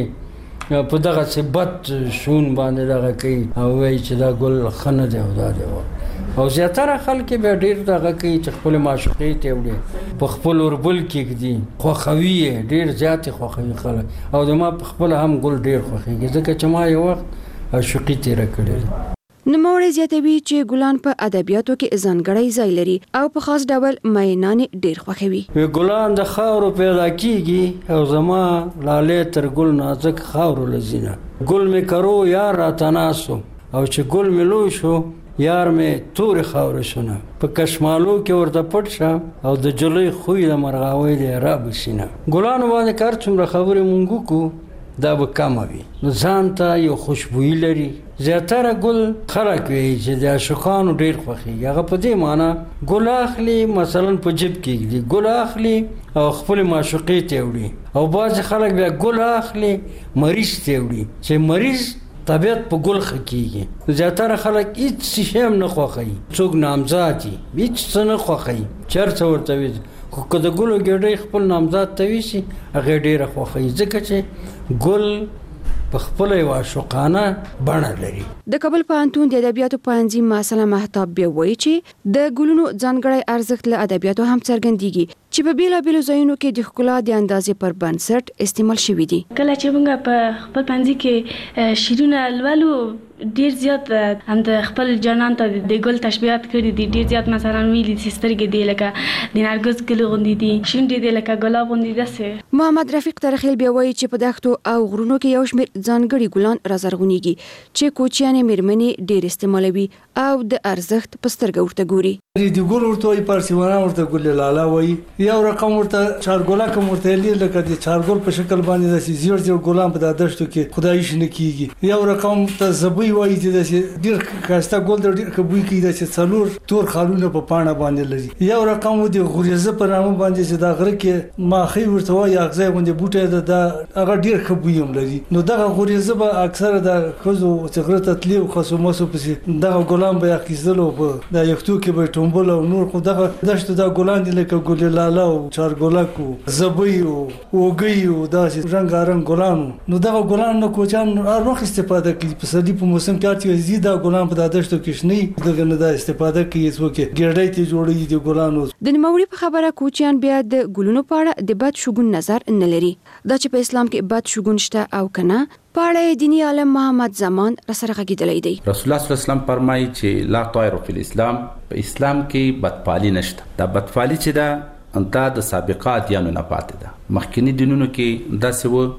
خلک په دغه ثبت شون باندې دغه کوي او وایي چې دا ګل خنه دی او دا دی او زیاتره خلک به ډیر دغه کوي چې خپل معشوقې ته وړي په خپل وربل کې دي خوخوي ډیر زیات خوخوي خلک او د ما په خپل هم ګل ډیر خوخيږي ځکه چې ما یو وخت عاشقي تیر کړل. نوموړی زیاتوي چې ګلان په ادبیاتو کې ځانګړی ځای لري او په خاص ډول مینان ډیر خوښوي. ګلان د خاورو پیدا کیږي او زما لاله تر ګل نازک خاورو لزینه ګل می کرو یار راتناسو او چې ګل می لوی شو یار می تور خاور شونه په کشمالو کې ورته پټ شه او د جلوی خوې د مرغاوي دی را بشینه. ګلان باندې کار څومره خبرې مونږ کو دا به کم وي نو ځان ته یو خوشبويي لري. زیاتره ګل خلک وي چې د عاشقانو ډیر خوښي هغه په دې معنی ګل اخلي مثلا په جيب کې دي ګل اخلي او خپل معشوقې ته وړي او بعض خلک بیا ګل اخلي مریض ته وړي چې مریض طبيعت په ګل خکېږي. زیاتره خلک هیڅ شي هم نه خوښي څوک نامزاد دي هیڅ څه نه خوښي چرته ورته وي خو که د ګلو ګډۍ خپل نامزاد ته وشي هغه ډیره خوښوي ځکه چې ګل په خپل یو عاشقانه بڼه لري. د کابل پوهنتون د ادبیاتو پوهنځي مسله مهتاب بیا وایي چې د ګلونو ځانګړی ارزښت له ادبیاتو هم څرګندېږي چې په بیلابیلو ځایونو کې د ښکلا د اندازې پر بنسټ استعمال شوي دي. کله چې موږ په خپل پوهنځي کې شعرونه لولو ډیر زیات هم د خپل جانان ته د ګل تشبیهات کړي دي. ډیر زیات مثلا ویلي چې سترګې دی لکه د نرګس ګل غوندې دي شونډې دی لکه ګلاب غوندې داسې. محمد رفیق ترخیل بیا وایي چې په دښتو او غرونو کې یو شمېر ځانګړي ګلان رازرغونېږي چې کوچیانې مېرمنې ډیر استعمالوي او د ارزښت په سترګه ورته ګوري. د ګل ورته وایي پارسیوانان ورته ګل لاله وایي یو رقم ورته چارګولا کوم ورته لري لکه د چارګل په شکل باندې داسې زیړ زیړ ګلان په دښتو کې خدای شنه کیږي. یو رقم ته زبوی وایي چې داسې ډیر کاستا ګل ډیر کبوي کې داسې څلور تور خالونه په پاڼه باندې لري. یو رقم د غوریزه په نامه باندې چې دا غره کې ماخي ورته وایي اغزای غوندې بوټي د هغه ډیر کبوي هم لري. نو دغه غوریزه به اکثره د خزو څغره تتلی او خصوماسو پسې دغه ګلان به اخیستلو په د یختو کې به ټومبل او نور خو دغه دشت د ګلان دي لکه ګل لاله او چارګولک او زبوی او وګي او داسې رنگارنګ ګلان. نو دغه ګلان نو کوچان هر وخت استفاده کوي په سړي په موسم کې چې زیاده ګلان په دشتو کې شني دغه نه د استفاده کوي څوک ګړډۍ ته جوړي دي ګلانو. د نوموړي په خبره کوچیان بیا د ګلونو په اړه د بد شګون نظر نه لري. دا چې په اسلام کې بد شګون شته او کنه پاړه دینی عالم محمد زمان را سره غږیدلی دی. رسول الله صلی الله علیه وسلم فرمایي چې لا طائر فی الاسلام په اسلام کې بدپالی نشته. دا بدپالی چې دا انتا د سابقات یانو نه پاتې ده. مخکینی دینونو کې داسې و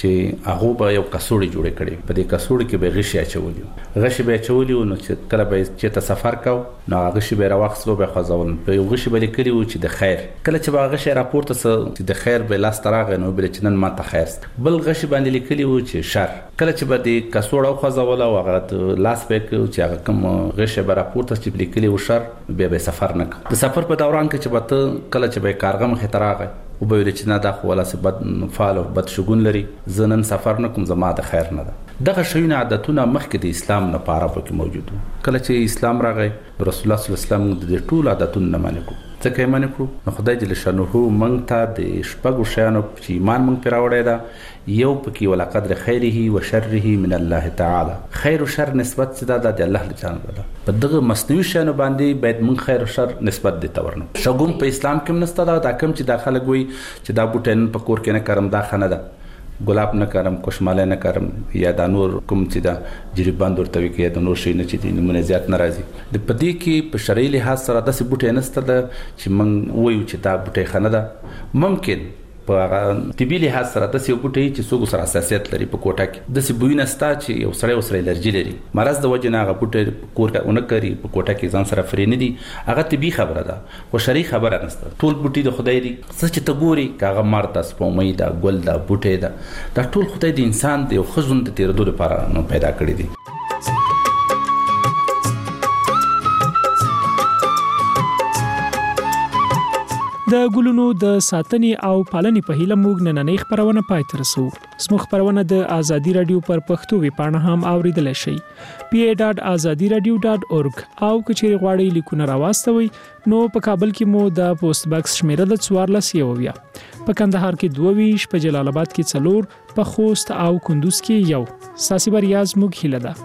چې هغه به یو کڅوړی جوړ کړي په دې کڅوړی کې به غشي اچولي غشي به اچولي نو چې کله به چې ته سفر کاو نو هغه غشي به راوخسلو به خزاول په یو غشي به لیکلی و چې د خیر کله چې به غشي راپورته چې د خیر به لاس تراغه نو بل چې نن ما ته خیر بل غشي باندې لیکلی و چې شر کله چې به د کڅوړه خزاول او هغه لاس به چې هغه کوم غشي به راپورته چې لیکلی و شر به به سفر نه د سفر په دوران کې چې به ته کله چې به کارغه مخ تراغه او به ویل چې نه دا خو ولا څه بد فعال او بد شګون لري زنن سفر نه کوم زما د خیر نه ده دغه شیونه عادتونه مخکې د اسلام نه پاره پکې موجود کله چې اسلام راغی رسول الله صلی الله علیه وسلم د ټول عادتونو نه منې کو ځکه یې منې کړو نو خدای جل شانه موږ ته د شپږو شیانو چې ایمان موږ پرې راوړی ده یو پکې ولقدر خیره و شره من الله تعالی. خیر او شر نسبت څه ده د الله له جانبه ده. په دغه مصنوعي شیانو باندې باید موږ خیر او شر نسبت دي تورنو. شګوم په اسلام کې نسته دا کوم چې داخله کوي چې دا بوټن په کور کې نه کرم دا خنه ده ګلاب نه کرم کوشماله نه کرم یا د نور کوم چې دا جریباند ورته وي کې د نور شي نه چې د نمونه زیات ناراضي د پدې کې په شرعي لحاظ سره د څه بوټي نسته ده چې موږ وایو چې دا بوټي خنه ده. ممکن په طبي لحاظ سره د څه بوټي چې څوک سره حساسیت لري په کوټه کې د څه بوی نستا چې یو سړی وسره الرجی لري مرز د وجه نه هغه بوټي کور کې اونې کوي په کوټه کې ځان سره فري نه دي هغه طبي خبره ده خو شرعي خبره نسته. ټول بوټي د خدای دی څه چې ته ګوري کاغه مرته سپومې دا ګل دا بوټي دا دا ټول خدای د انسان د خزون د تیرېدو لپاره نو پیدا کړی دي. د ګلونو د ساتنې او پالنې په هیله موږ نننۍ خبرونه پای ته رسو. زموږ خبرونه د ازادي رادیو پر پښتو ویبپاڼه هم اوریدل شئ پی ای ډاټ ازادي رادیو ډاټ اورګ او کچېری غواړئ لیکونه راواستوي نو په کابل کې مو د پوسټ باکس شمیره د څوارلس یوویا په کندهار کې دوه ویشت په جلال آباد کې څلور په خوست او کندوز کې یو ساسي بریاز موږ هیله ده.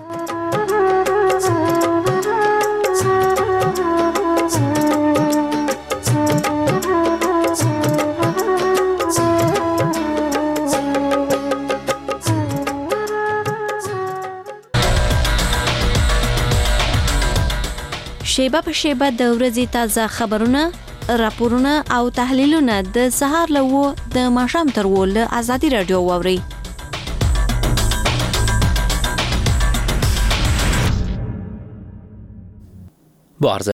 شیبه په شیبه د ورځې تازه خبرونه، راپورونه او تحلیلونه د سهار له و د ماښام تر و له ازادي رادیو واورئ. با عرض